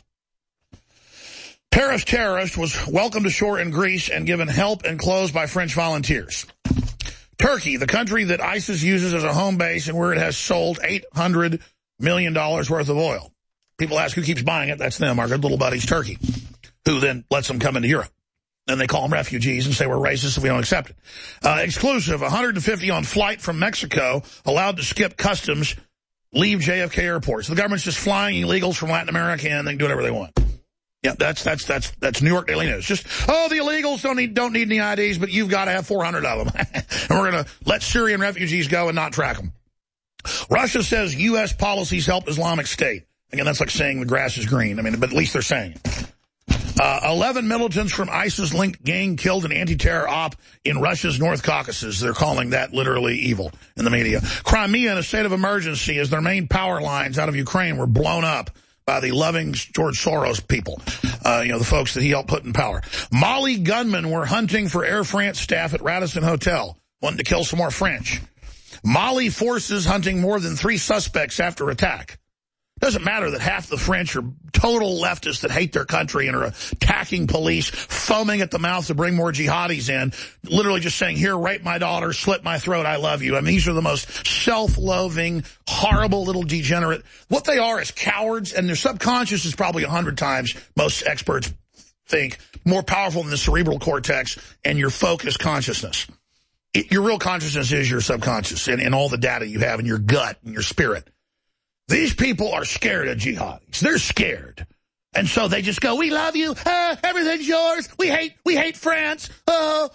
Paris terrorist was welcomed ashore in Greece and given help and clothes by French volunteers. Turkey, the country that ISIS uses as a home base and where it has sold eight hundred million dollars worth of oil. People ask who keeps buying it. That's them, our good little buddies, Turkey, who then lets them come into Europe. And they call them refugees and say we're racist if we don't accept it. Uh, exclusive, one hundred fifty on flight from Mexico, allowed to skip customs, leave J F K airport. So the government's just flying illegals from Latin America and they can do whatever they want. Yeah, that's that's that's that's New York Daily News. Just, oh, the illegals don't need don't need any I Ds, but you've got to have four hundred of them. And we're going to let Syrian refugees go and not track them. Russia says U S policies help Islamic State. Again, that's like saying the grass is green. I mean, but at least they're saying it. Uh, eleven militants from ISIS-linked gang killed an anti-terror op in Russia's North Caucasus. They're calling that literally evil in the media. Crimea in a state of emergency as their main power lines out of Ukraine were blown up by the loving George Soros people, uh, you know, the folks that he helped put in power. Mali gunmen were hunting for Air France staff at Radisson Hotel, wanting to kill some more French. Mali forces hunting more than three suspects after attack. Doesn't matter that half the French are total leftists that hate their country and are attacking police, foaming at the mouth to bring more jihadis in, literally just saying, here, rape my daughter, slit my throat, I love you. I mean, these are the most self-loathing, horrible little degenerate. What they are is cowards, and their subconscious is probably a hundred times, most experts think, more powerful than the cerebral cortex and your focused consciousness. It, your real consciousness is your subconscious and, and all the data you have in your gut and your spirit. These people are scared of jihadis. They're scared. And so they just go, we love you. Uh, everything's yours. We hate, we hate France. Uh,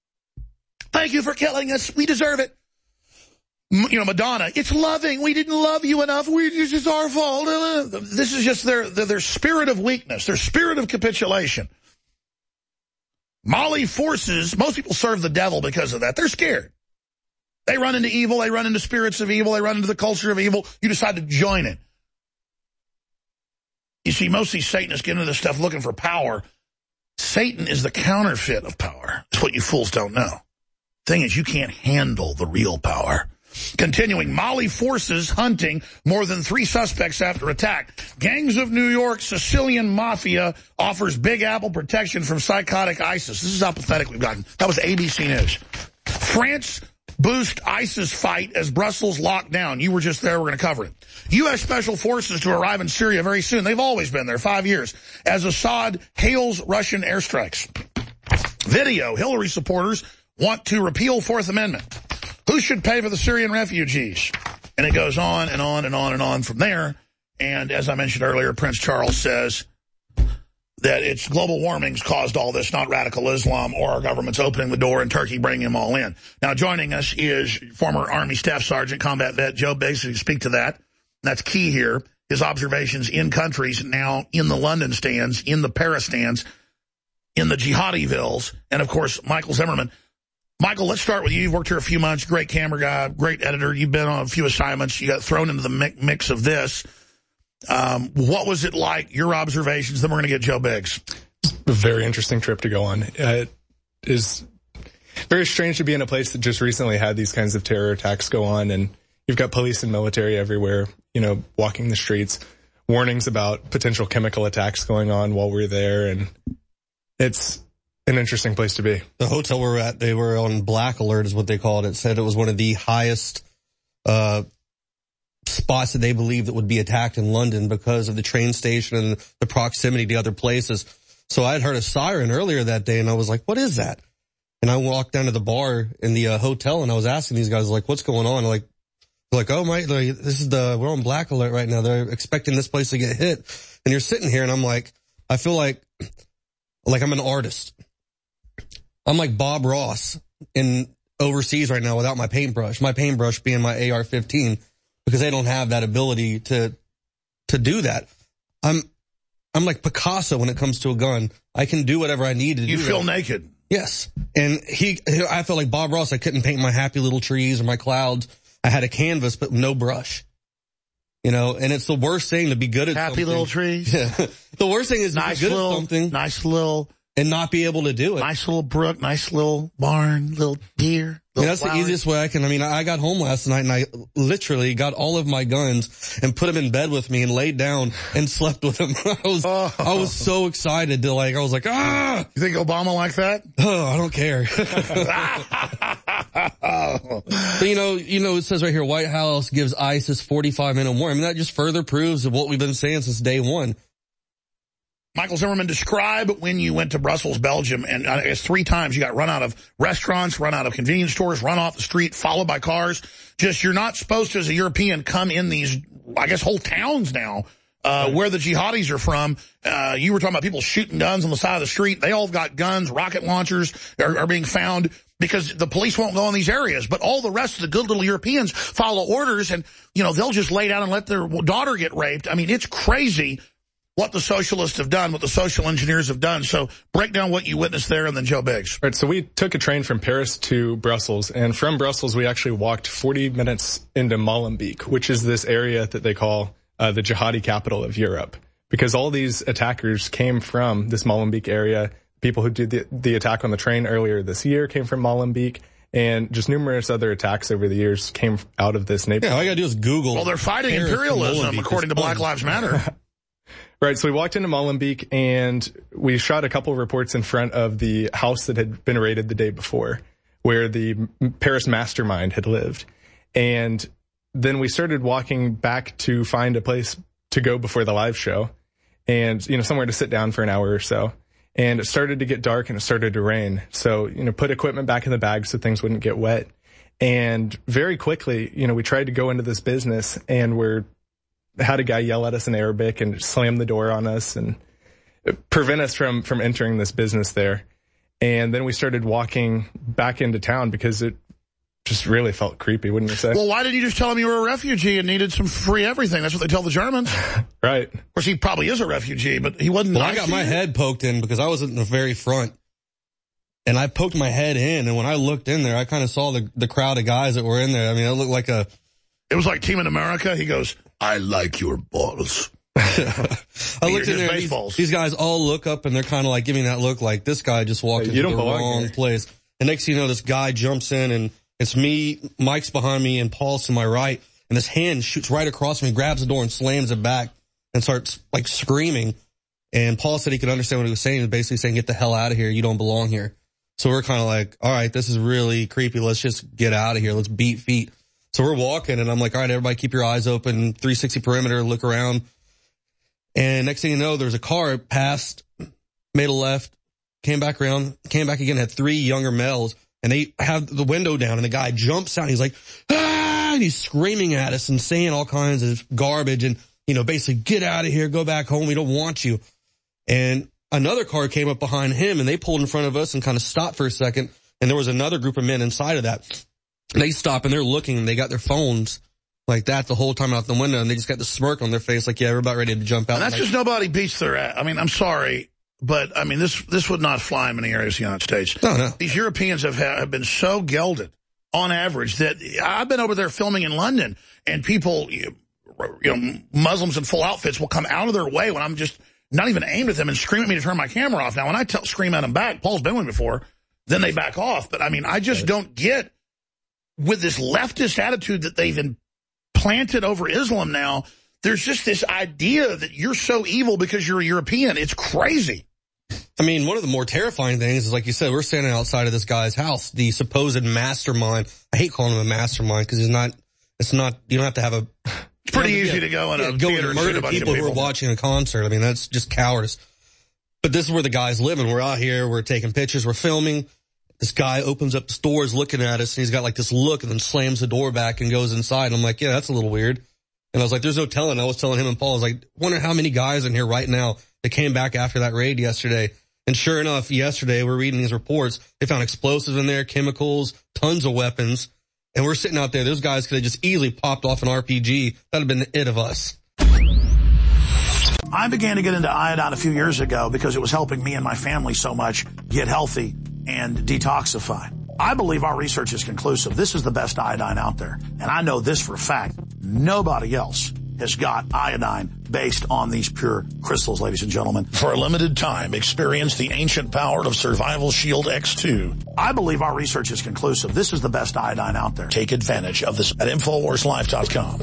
thank you for killing us. We deserve it. M you know, Madonna, it's loving. We didn't love you enough. We, this is our fault. Uh, this is just their, their, their spirit of weakness, their spirit of capitulation. Mali forces, most people serve the devil because of that. They're scared. They run into evil. They run into spirits of evil. They run into the culture of evil. You decide to join it. You see, most of these Satanists get into this stuff looking for power. Satan is the counterfeit of power. That's what you fools don't know. Thing is, you can't handle the real power. Continuing, Mali forces hunting more than three suspects after attack. Gangs of New York, Sicilian mafia offers Big Apple protection from psychotic ISIS. This is how pathetic we've gotten. That was A B C News. France boost ISIS fight as Brussels locked down. You were just there. We're going to cover it. U S Special Forces to arrive in Syria very soon. They've always been there, five years, as Assad hails Russian airstrikes. Video. Hillary supporters want to repeal Fourth Amendment. Who should pay for the Syrian refugees? And it goes on and on and on and on from there. And as I mentioned earlier, Prince Charles says that it's global warming's caused all this, not radical Islam or our government's opening the door and Turkey bringing them all in. Now, joining us is former Army Staff Sergeant, combat vet Joe Biggs, to speak to that. That's key here. His observations in countries now in the London stands, in the Paris stands, in the Jihadivilles, and, of course, Michael Zimmerman. Michael, let's start with you. You've worked here a few months. Great camera guy, great editor. You've been on a few assignments. You got thrown into the mix of this. Um, what was it like, your observations? Then we're going to get Joe Biggs. A very interesting trip to go on. Uh, it is very strange to be in a place that just recently had these kinds of terror attacks go on, and you've got police and military everywhere, you know, walking the streets, warnings about potential chemical attacks going on while we're there, and it's an interesting place to be. The hotel we're at, they were on black alert is what they called it. It said it was one of the highest uh spots that they believed that would be attacked in London because of the train station and the proximity to other places. So I had heard a siren earlier that day, and I was like, what is that? And I walked down to the bar in the uh, hotel, and I was asking these guys, like, what's going on? Like, like, oh, my, like, this is the, we're on black alert right now. They're expecting this place to get hit. And you're sitting here, and I'm like, I feel like, like I'm an artist. I'm like Bob Ross in overseas right now without my paintbrush, my paintbrush being my A R fifteen. Because they don't have that ability to to do that. I'm I'm like Picasso when it comes to a gun. I can do whatever I need to do. You feel that. naked. Yes. And he, I felt like Bob Ross. I couldn't paint my happy little trees or my clouds. I had a canvas, but no brush. You know, and it's the worst thing to be good at happy something. little trees. Yeah. The worst thing is nice to be good little, at something. Nice little. And not be able to do it. Nice little brook, nice little barn, little deer. Yeah, that's flowers. The easiest way I can. I mean, I got home last night and I literally got all of my guns and put them in bed with me and laid down and slept with them. I was, oh. I was so excited to like, I was like, ah! You think Obama like that? Oh, I don't care. But you know, you know, it says right here, White House gives ISIS forty-five minute warning. I mean, that just further proves of what we've been saying since day one. Michael Zimmerman, describe when you went to Brussels, Belgium, and I guess three times you got run out of restaurants, run out of convenience stores, run off the street, followed by cars. Just, you're not supposed to, as a European, come in these, I guess, whole towns now, uh, where the jihadis are from. Uh, you were talking about people shooting guns on the side of the street. They all got guns, rocket launchers are, are being found because the police won't go in these areas. But all the rest of the good little Europeans follow orders and, you know, they'll just lay down and let their daughter get raped. I mean, it's crazy what the socialists have done, what the social engineers have done. So break down what you witnessed there, and then Joe Biggs. Right, so we took a train from Paris to Brussels, and from Brussels we actually walked forty minutes into Molenbeek, which is this area that they call uh, the jihadi capital of Europe, because all these attackers came from this Molenbeek area. People who did the, the attack on the train earlier this year came from Molenbeek, and just numerous other attacks over the years came out of this neighborhood. Yeah, all you gotta do is Google. Well, they're fighting Paris imperialism, according to Black Lives Matter. Right, so we walked into Molenbeek and we shot a couple of reports in front of the house that had been raided the day before, where the Paris mastermind had lived. And then we started walking back to find a place to go before the live show and, you know, somewhere to sit down for an hour or so. And it started to get dark and it started to rain. So, you know, put equipment back in the bag so things wouldn't get wet. And very quickly, you know, we tried to go into this business and we're had a guy yell at us in Arabic and slam the door on us and prevent us from, from entering this business there. And then we started walking back into town because it just really felt creepy, wouldn't you say? Well, why didn't you just tell him you were a refugee and needed some free everything? That's what they tell the Germans. Right. Of course, he probably is a refugee, but he wasn't. Well, nice I got my you. head poked in because I was in the very front. And I poked my head in, and when I looked in there, I kind of saw the, the crowd of guys that were in there. I mean, it looked like a... It was like Team in America. He goes, I like your balls. I looked in there, these, these guys all look up, and they're kind of like giving that look like this guy just walked hey, into the wrong here. place. And next thing you know, this guy jumps in, and it's me, Mike's behind me, and Paul's to my right. And this hand shoots right across me, grabs the door, and slams it back, and starts like screaming. And Paul said he could understand what he was saying. He was basically saying, get the hell out of here. You don't belong here. So we're kind of like, all right, this is really creepy. Let's just get out of here. Let's beat feet. So we're walking and I'm like, all right, everybody keep your eyes open, three sixty perimeter, look around. And next thing you know, there's a car passed, made a left, came back around, came back again, had three younger males, and they have the window down, and the guy jumps out, and he's like, ah, and he's screaming at us and saying all kinds of garbage, and, you know, basically, get out of here, go back home, we don't want you. And another car came up behind him, and they pulled in front of us and kind of stopped for a second, and there was another group of men inside of that. They stop, and they're looking, and they got their phones like that the whole time out the window, and they just got the smirk on their face like, yeah, we're about ready to jump out. And that's like, just nobody beats their ass. I mean, I'm sorry, but, I mean, this this would not fly in many areas of the United States. No, no. These Europeans have, have been so gelded on average that I've been over there filming in London, and people, you know, Muslims in full outfits will come out of their way when I'm just not even aimed at them and scream at me to turn my camera off. Now, when I tell, scream at them back, Paul's been with me before, then they back off. But, I mean, I just don't get with this leftist attitude that they've been planted over Islam now, there's just this idea that you're so evil because you're a European. It's crazy. I mean, one of the more terrifying things is, like you said, we're standing outside of this guy's house, the supposed mastermind. I hate calling him a mastermind because he's not, it's not, you don't have to have a... It's pretty easy to, to go in yeah, a go theater and and murder shoot a bunch people, of people who are watching a concert. I mean, that's just cowardice. But this is where the guy's living. We're out here, we're taking pictures, we're filming. This guy opens up the doors looking at us, and he's got like this look and then slams the door back and goes inside. And I'm like, yeah, that's a little weird. And I was like, there's no telling. I was telling him and Paul, I was like, wonder how many guys in here right now that came back after that raid yesterday. And sure enough, yesterday we're reading these reports. They found explosives in there, chemicals, tons of weapons. And we're sitting out there. Those guys could have just easily popped off an R P G. That'd have been the it of us. I began to get into iodine a few years ago because it was helping me and my family so much get healthy and detoxify. I believe our research is conclusive. This is the best iodine out there. And I know this for a fact. Nobody else has got iodine based on these pure crystals, ladies and gentlemen. For a limited time, experience the ancient power of Survival Shield X two. I believe our research is conclusive. This is the best iodine out there. Take advantage of this at Infowars Life dot com.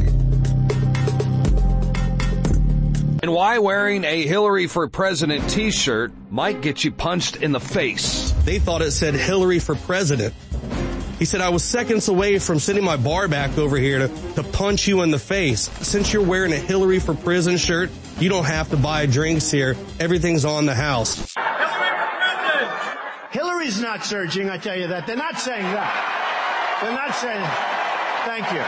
And why wearing a Hillary for President t-shirt might get you punched in the face. They thought it said Hillary for President. He said, I was seconds away from sending my bar back over here to, to punch you in the face. Since you're wearing a Hillary for Prison shirt, you don't have to buy drinks here. Everything's on the house. Hillary's not surging, I tell you that. They're not saying that. They're not saying, thank you.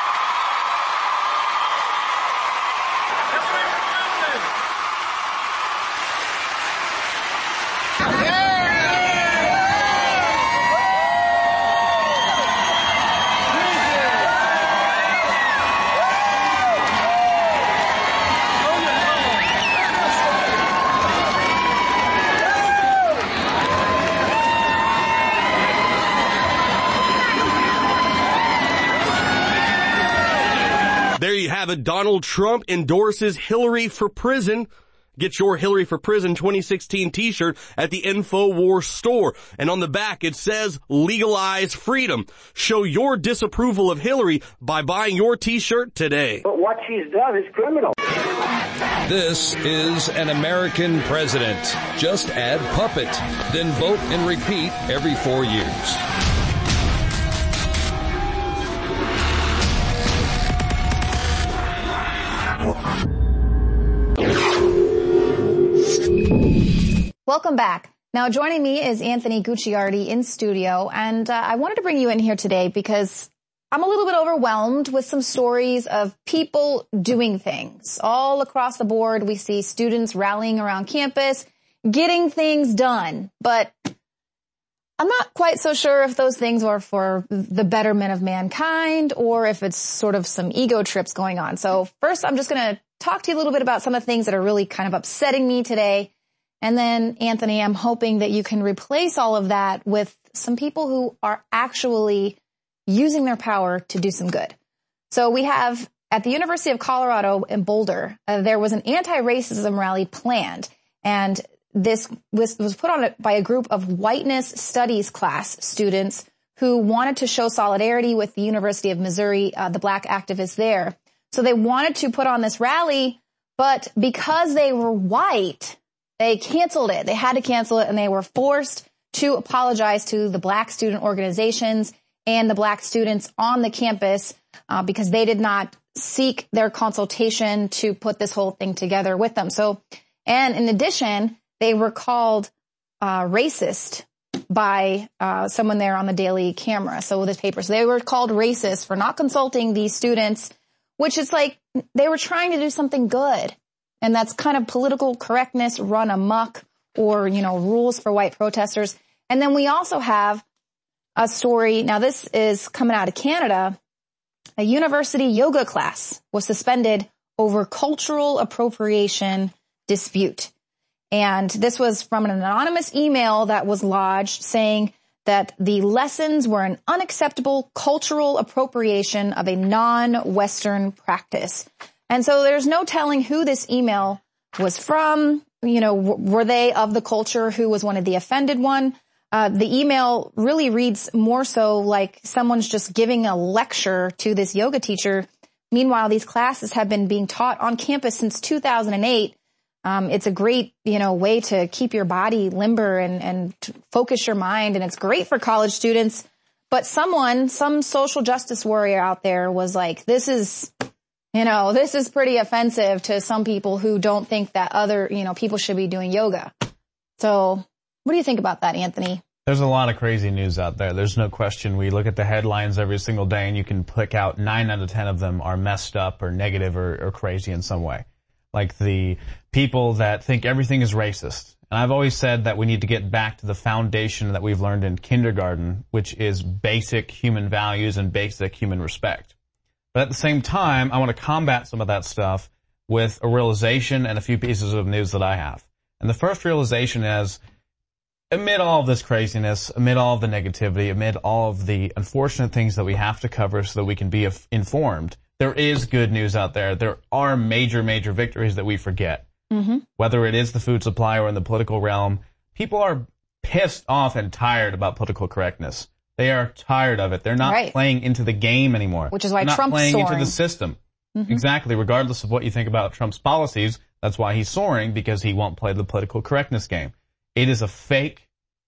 There you have it. Donald Trump endorses Hillary for Prison. Get your Hillary for Prison twenty sixteen t-shirt at the InfoWars store. And on the back it says legalize freedom. Show your disapproval of Hillary by buying your t-shirt today. But what she's done is criminal. This is an American president. Just add puppet. Then vote and repeat every four years. Welcome back. Now joining me is Anthony Gucciardi in studio, and uh, I wanted to bring you in here today because I'm a little bit overwhelmed with some stories of people doing things. All across the board, we see students rallying around campus, getting things done, but I'm not quite so sure if those things are for the betterment of mankind or if it's sort of some ego trips going on. So first, I'm just going to talk to you a little bit about some of the things that are really kind of upsetting me today. And then, Anthony, I'm hoping that you can replace all of that with some people who are actually using their power to do some good. So we have, at the University of Colorado in Boulder, uh, there was an anti-racism rally planned. And this was, was put on by a group of whiteness studies class students who wanted to show solidarity with the University of Missouri, uh, the black activists there. So they wanted to put on this rally, but because they were white, they canceled it. They had to cancel it, and they were forced to apologize to the black student organizations and the black students on the campus uh, because they did not seek their consultation to put this whole thing together with them. So, and in addition, they were called uh, racist by uh, someone there on the Daily Camera. So with this paper, so they were called racist for not consulting these students, which is like they were trying to do something good. And that's kind of political correctness run amok, or, you know, rules for white protesters. And then we also have a story. Now, this is coming out of Canada. A university yoga class was suspended over cultural appropriation dispute. And this was from an anonymous email that was lodged saying that the lessons were an unacceptable cultural appropriation of a non-Western practice. And so there's no telling who this email was from. You know, were they of the culture? Who was one of the offended one? Uh, the email really reads more so like someone's just giving a lecture to this yoga teacher. Meanwhile, these classes have been being taught on campus since two thousand eight. Um, it's a great, you know, way to keep your body limber and, and to focus your mind. And it's great for college students. But someone, some social justice warrior out there was like, this is, you know, this is pretty offensive to some people who don't think that other, you know, people should be doing yoga. So what do you think about that, Anthony? There's a lot of crazy news out there. There's no question. We look at the headlines every single day and you can pick out nine out of ten of them are messed up or negative or, or crazy in some way. Like the people that think everything is racist. And I've always said that we need to get back to the foundation that we've learned in kindergarten, which is basic human values and basic human respect. But at the same time, I want to combat some of that stuff with a realization and a few pieces of news that I have. And the first realization is, amid all of this craziness, amid all of the negativity, amid all of the unfortunate things that we have to cover so that we can be informed, there is good news out there. There are major, major victories that we forget. Mm-hmm. Whether it is the food supply or in the political realm, people are pissed off and tired about political correctness. They are tired of it. They're not right. playing into the game anymore. Which is why They're Trump's not playing soaring. into the system. Mm-hmm. Exactly. Regardless of what you think about Trump's policies, that's why he's soaring, because he won't play the political correctness game. It is a fake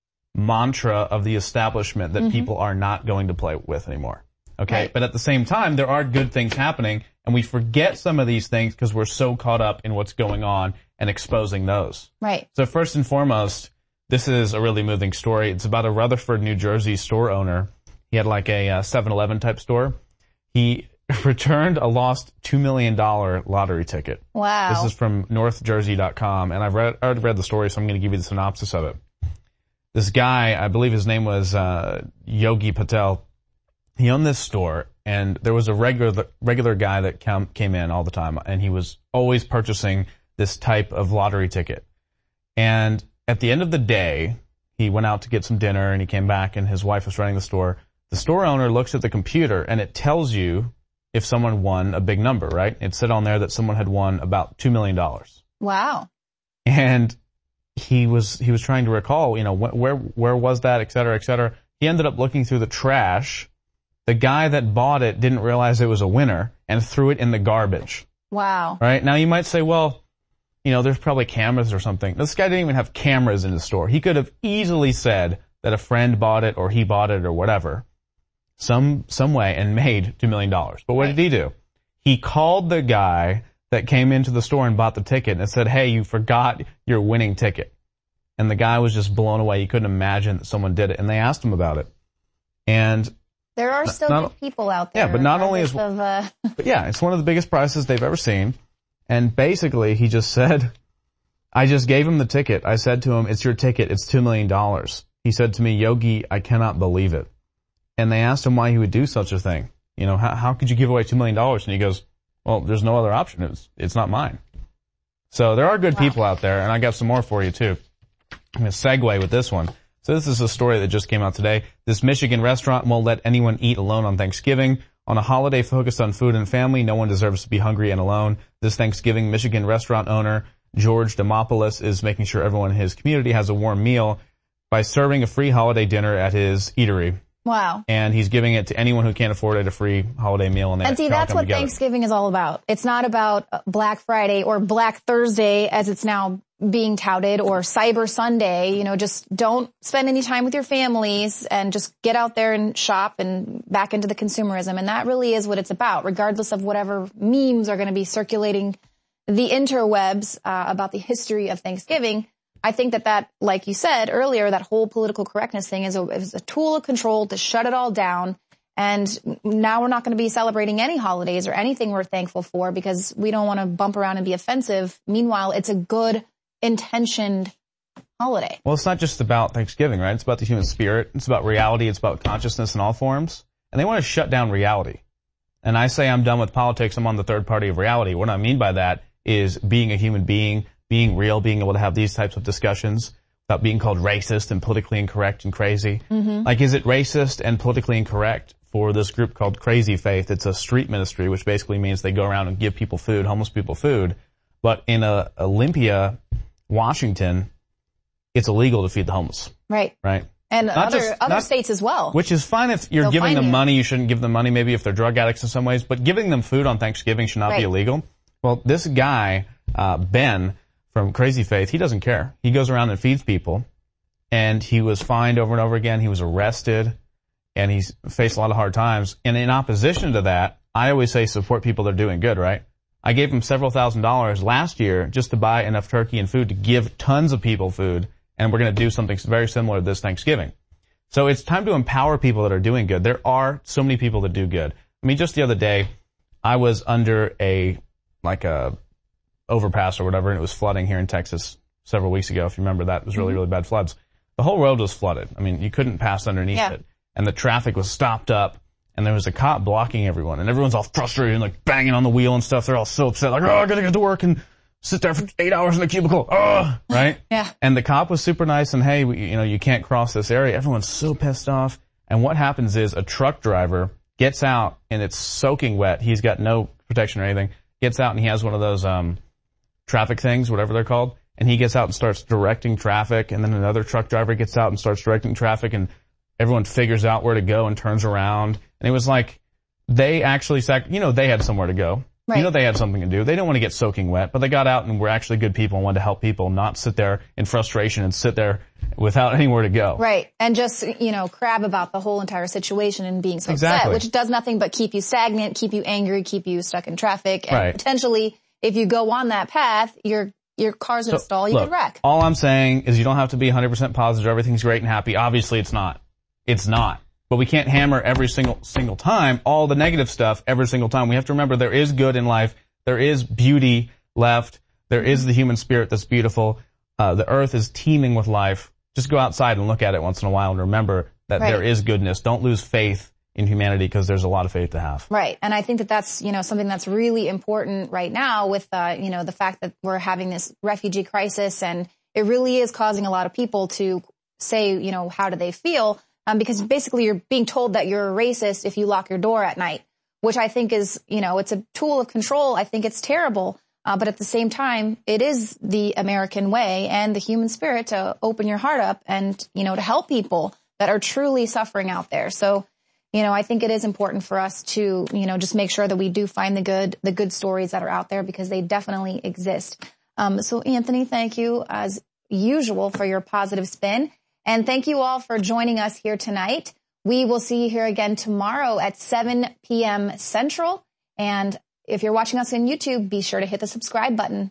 mantra of the establishment that mm-hmm. people are not going to play with anymore. Okay. Right. But at the same time, there are good things happening, and we forget some of these things because we're so caught up in what's going on and exposing those. Right. So first and foremost, this is a really moving story. It's about a Rutherford, New Jersey store owner. He had like a seven eleven type store. He returned a lost two million dollars lottery ticket. Wow. This is from north jersey dot com, and I've read, I already read the story, so I'm going to give you the synopsis of it. This guy, I believe his name was uh Yogi Patel. He owned this store, and there was a regular regular guy that came, came in all the time, and he was always purchasing this type of lottery ticket. And at the end of the day, he went out to get some dinner, and he came back, and his wife was running the store. The store owner looks at the computer, and it tells you if someone won a big number, right? It said on there that someone had won about two million dollars. Wow. And he was he was trying to recall, you know, wh- where where was that, et cetera, et cetera. He ended up looking through the trash. The guy that bought it didn't realize it was a winner and threw it in the garbage. Wow. Right? Now you might say, well, you know, there's probably cameras or something. This guy didn't even have cameras in his store. He could have easily said that a friend bought it or he bought it or whatever, some some way, and made two million dollars. But what right. did he do? He called the guy that came into the store and bought the ticket and said, hey, you forgot your winning ticket. And the guy was just blown away. He couldn't imagine that someone did it. And they asked him about it. And there are still not, good people out there. Yeah, but not only is, of, uh... but yeah, it's one of the biggest prices they've ever seen. And basically he just said, I just gave him the ticket. I said to him, it's your ticket. It's two million dollars. He said to me, Yogi, I cannot believe it. And they asked him why he would do such a thing. You know, how, how could you give away two million dollars? And he goes, well, there's no other option. It's, it's not mine. So there are good wow. people out there, and I got some more for you too. I'm going to segue with this one. So this is a story that just came out today. This Michigan restaurant won't let anyone eat alone on Thanksgiving. On a holiday focused on food and family, no one deserves to be hungry and alone. This Thanksgiving, Michigan restaurant owner George Demopoulos is making sure everyone in his community has a warm meal by serving a free holiday dinner at his eatery. Wow. And he's giving it to anyone who can't afford it, a free holiday meal. And, and see, that's what together. Thanksgiving is all about. It's not about Black Friday or Black Thursday, as it's now being touted, or Cyber Sunday, you know, just don't spend any time with your families and just get out there and shop and back into the consumerism. And that really is what it's about, regardless of whatever memes are going to be circulating the interwebs uh, about the history of Thanksgiving. I think that that, like you said earlier, that whole political correctness thing is a, is a tool of control to shut it all down. And now we're not going to be celebrating any holidays or anything we're thankful for because we don't want to bump around and be offensive. Meanwhile, it's a good intentioned holiday. Well, it's not just about Thanksgiving, right? It's about the human spirit. It's about reality. It's about consciousness in all forms. And they want to shut down reality. And I say I'm done with politics. I'm on the third party of reality. What I mean by that is being a human being, being real, being able to have these types of discussions without being called racist and politically incorrect and crazy. Mm-hmm. Like, is it racist and politically incorrect for this group called Crazy Faith? It's a street ministry, which basically means they go around and give people food, homeless people food. But in a, Olympia, Washington, it's illegal to feed the homeless. Right. Right. And Not other just, other not, states as well. Which is fine if you're They'll giving them you. money. You shouldn't give them money maybe if they're drug addicts in some ways. But giving them food on Thanksgiving should not right. be illegal. Well, this guy, uh, Ben from Crazy Faith, he doesn't care. He goes around and feeds people. And he was fined over and over again. He was arrested. And he's faced a lot of hard times. And in opposition to that, I always say support people that are doing good, right? I gave him several thousand dollars last year just to buy enough turkey and food to give tons of people food. And we're going to do something very similar this Thanksgiving. So it's time to empower people that are doing good. There are so many people that do good. I mean, just the other day, I was under a, like a overpass or whatever, and it was flooding here in Texas several weeks ago. If you remember that, it was really, Mm-hmm. really bad floods. The whole road was flooded. I mean, you couldn't pass underneath Yeah. it. And the traffic was stopped up. And there was a cop blocking everyone, and everyone's all frustrated and like banging on the wheel and stuff. They're all so upset, like, oh, I gotta get to work and sit there for eight hours in a cubicle. Oh, right? Yeah. And the cop was super nice and, hey, we, you know, you can't cross this area. Everyone's so pissed off. And what happens is a truck driver gets out and it's soaking wet. He's got no protection or anything. Gets out and he has one of those, um, traffic things, whatever they're called. And he gets out and starts directing traffic. And then another truck driver gets out and starts directing traffic, and everyone figures out where to go and turns around. And it was like, they actually, sac- you know, they had somewhere to go. Right. You know, they had something to do. They didn't want to get soaking wet, but they got out and were actually good people and wanted to help people, not sit there in frustration and sit there without anywhere to go. Right. And just, you know, crab about the whole entire situation and being so Exactly. upset, which does nothing but keep you stagnant, keep you angry, keep you stuck in traffic. And Right. potentially, if you go on that path, your, your car's in a stall, you look, could wreck. All I'm saying is you don't have to be one hundred percent positive. Everything's great and happy. Obviously, it's not. It's not. But we can't hammer every single, single time all the negative stuff every single time. We have to remember there is good in life. There is beauty left. There is the human spirit that's beautiful. Uh, the earth is teeming with life. Just go outside and look at it once in a while and remember that Right. there is goodness. Don't lose faith in humanity because there's a lot of faith to have. Right. And I think that that's, you know, something that's really important right now with, uh, you know, the fact that we're having this refugee crisis, and it really is causing a lot of people to say, you know, how do they feel? Um, because basically you're being told that you're a racist if you lock your door at night, which I think is, you know, it's a tool of control. I think it's terrible. Uh, but at the same time, it is the American way and the human spirit to open your heart up and, you know, to help people that are truly suffering out there. So, you know, I think it is important for us to, you know, just make sure that we do find the good, the good stories that are out there, because they definitely exist. Um, so Anthony, thank you as usual for your positive spin. And thank you all for joining us here tonight. We will see you here again tomorrow at seven p.m. Central. And if you're watching us on YouTube, be sure to hit the subscribe button.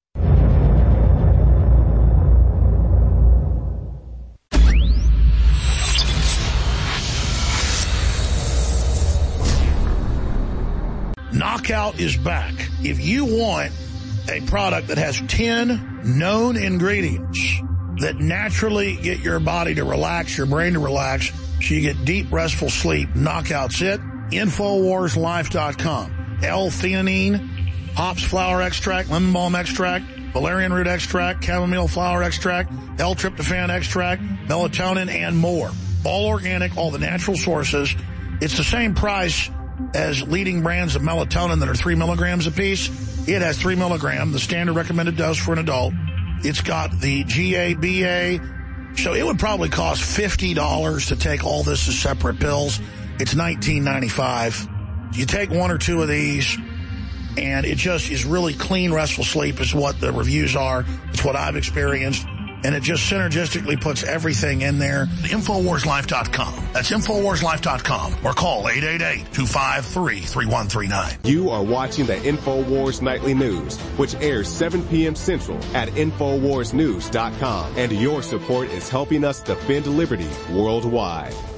Knockout is back. If you want a product that has ten known ingredients that naturally get your body to relax, your brain to relax, so you get deep, restful sleep, Knockout's it. Infowars Life dot com. L-theanine, hops flower extract, lemon balm extract, valerian root extract, chamomile flower extract, L-tryptophan extract, melatonin, and more. All organic, all the natural sources. It's the same price as leading brands of melatonin that are three milligrams a piece. It has three milligrams, the standard recommended dose for an adult. It's got the G A B A. So it would probably cost fifty dollars to take all this as separate pills. It's nineteen ninety-five. You take one or two of these, And it just is really clean, restful sleep is what the reviews are. It's what I've experienced. And it just synergistically puts everything in there. Infowars Life dot com. That's Infowars Life dot com. Or call eight eight eight, two five three, three one three nine. You are watching the Infowars Nightly News, which airs seven p.m. Central at Infowars News dot com. And your support is helping us defend liberty worldwide.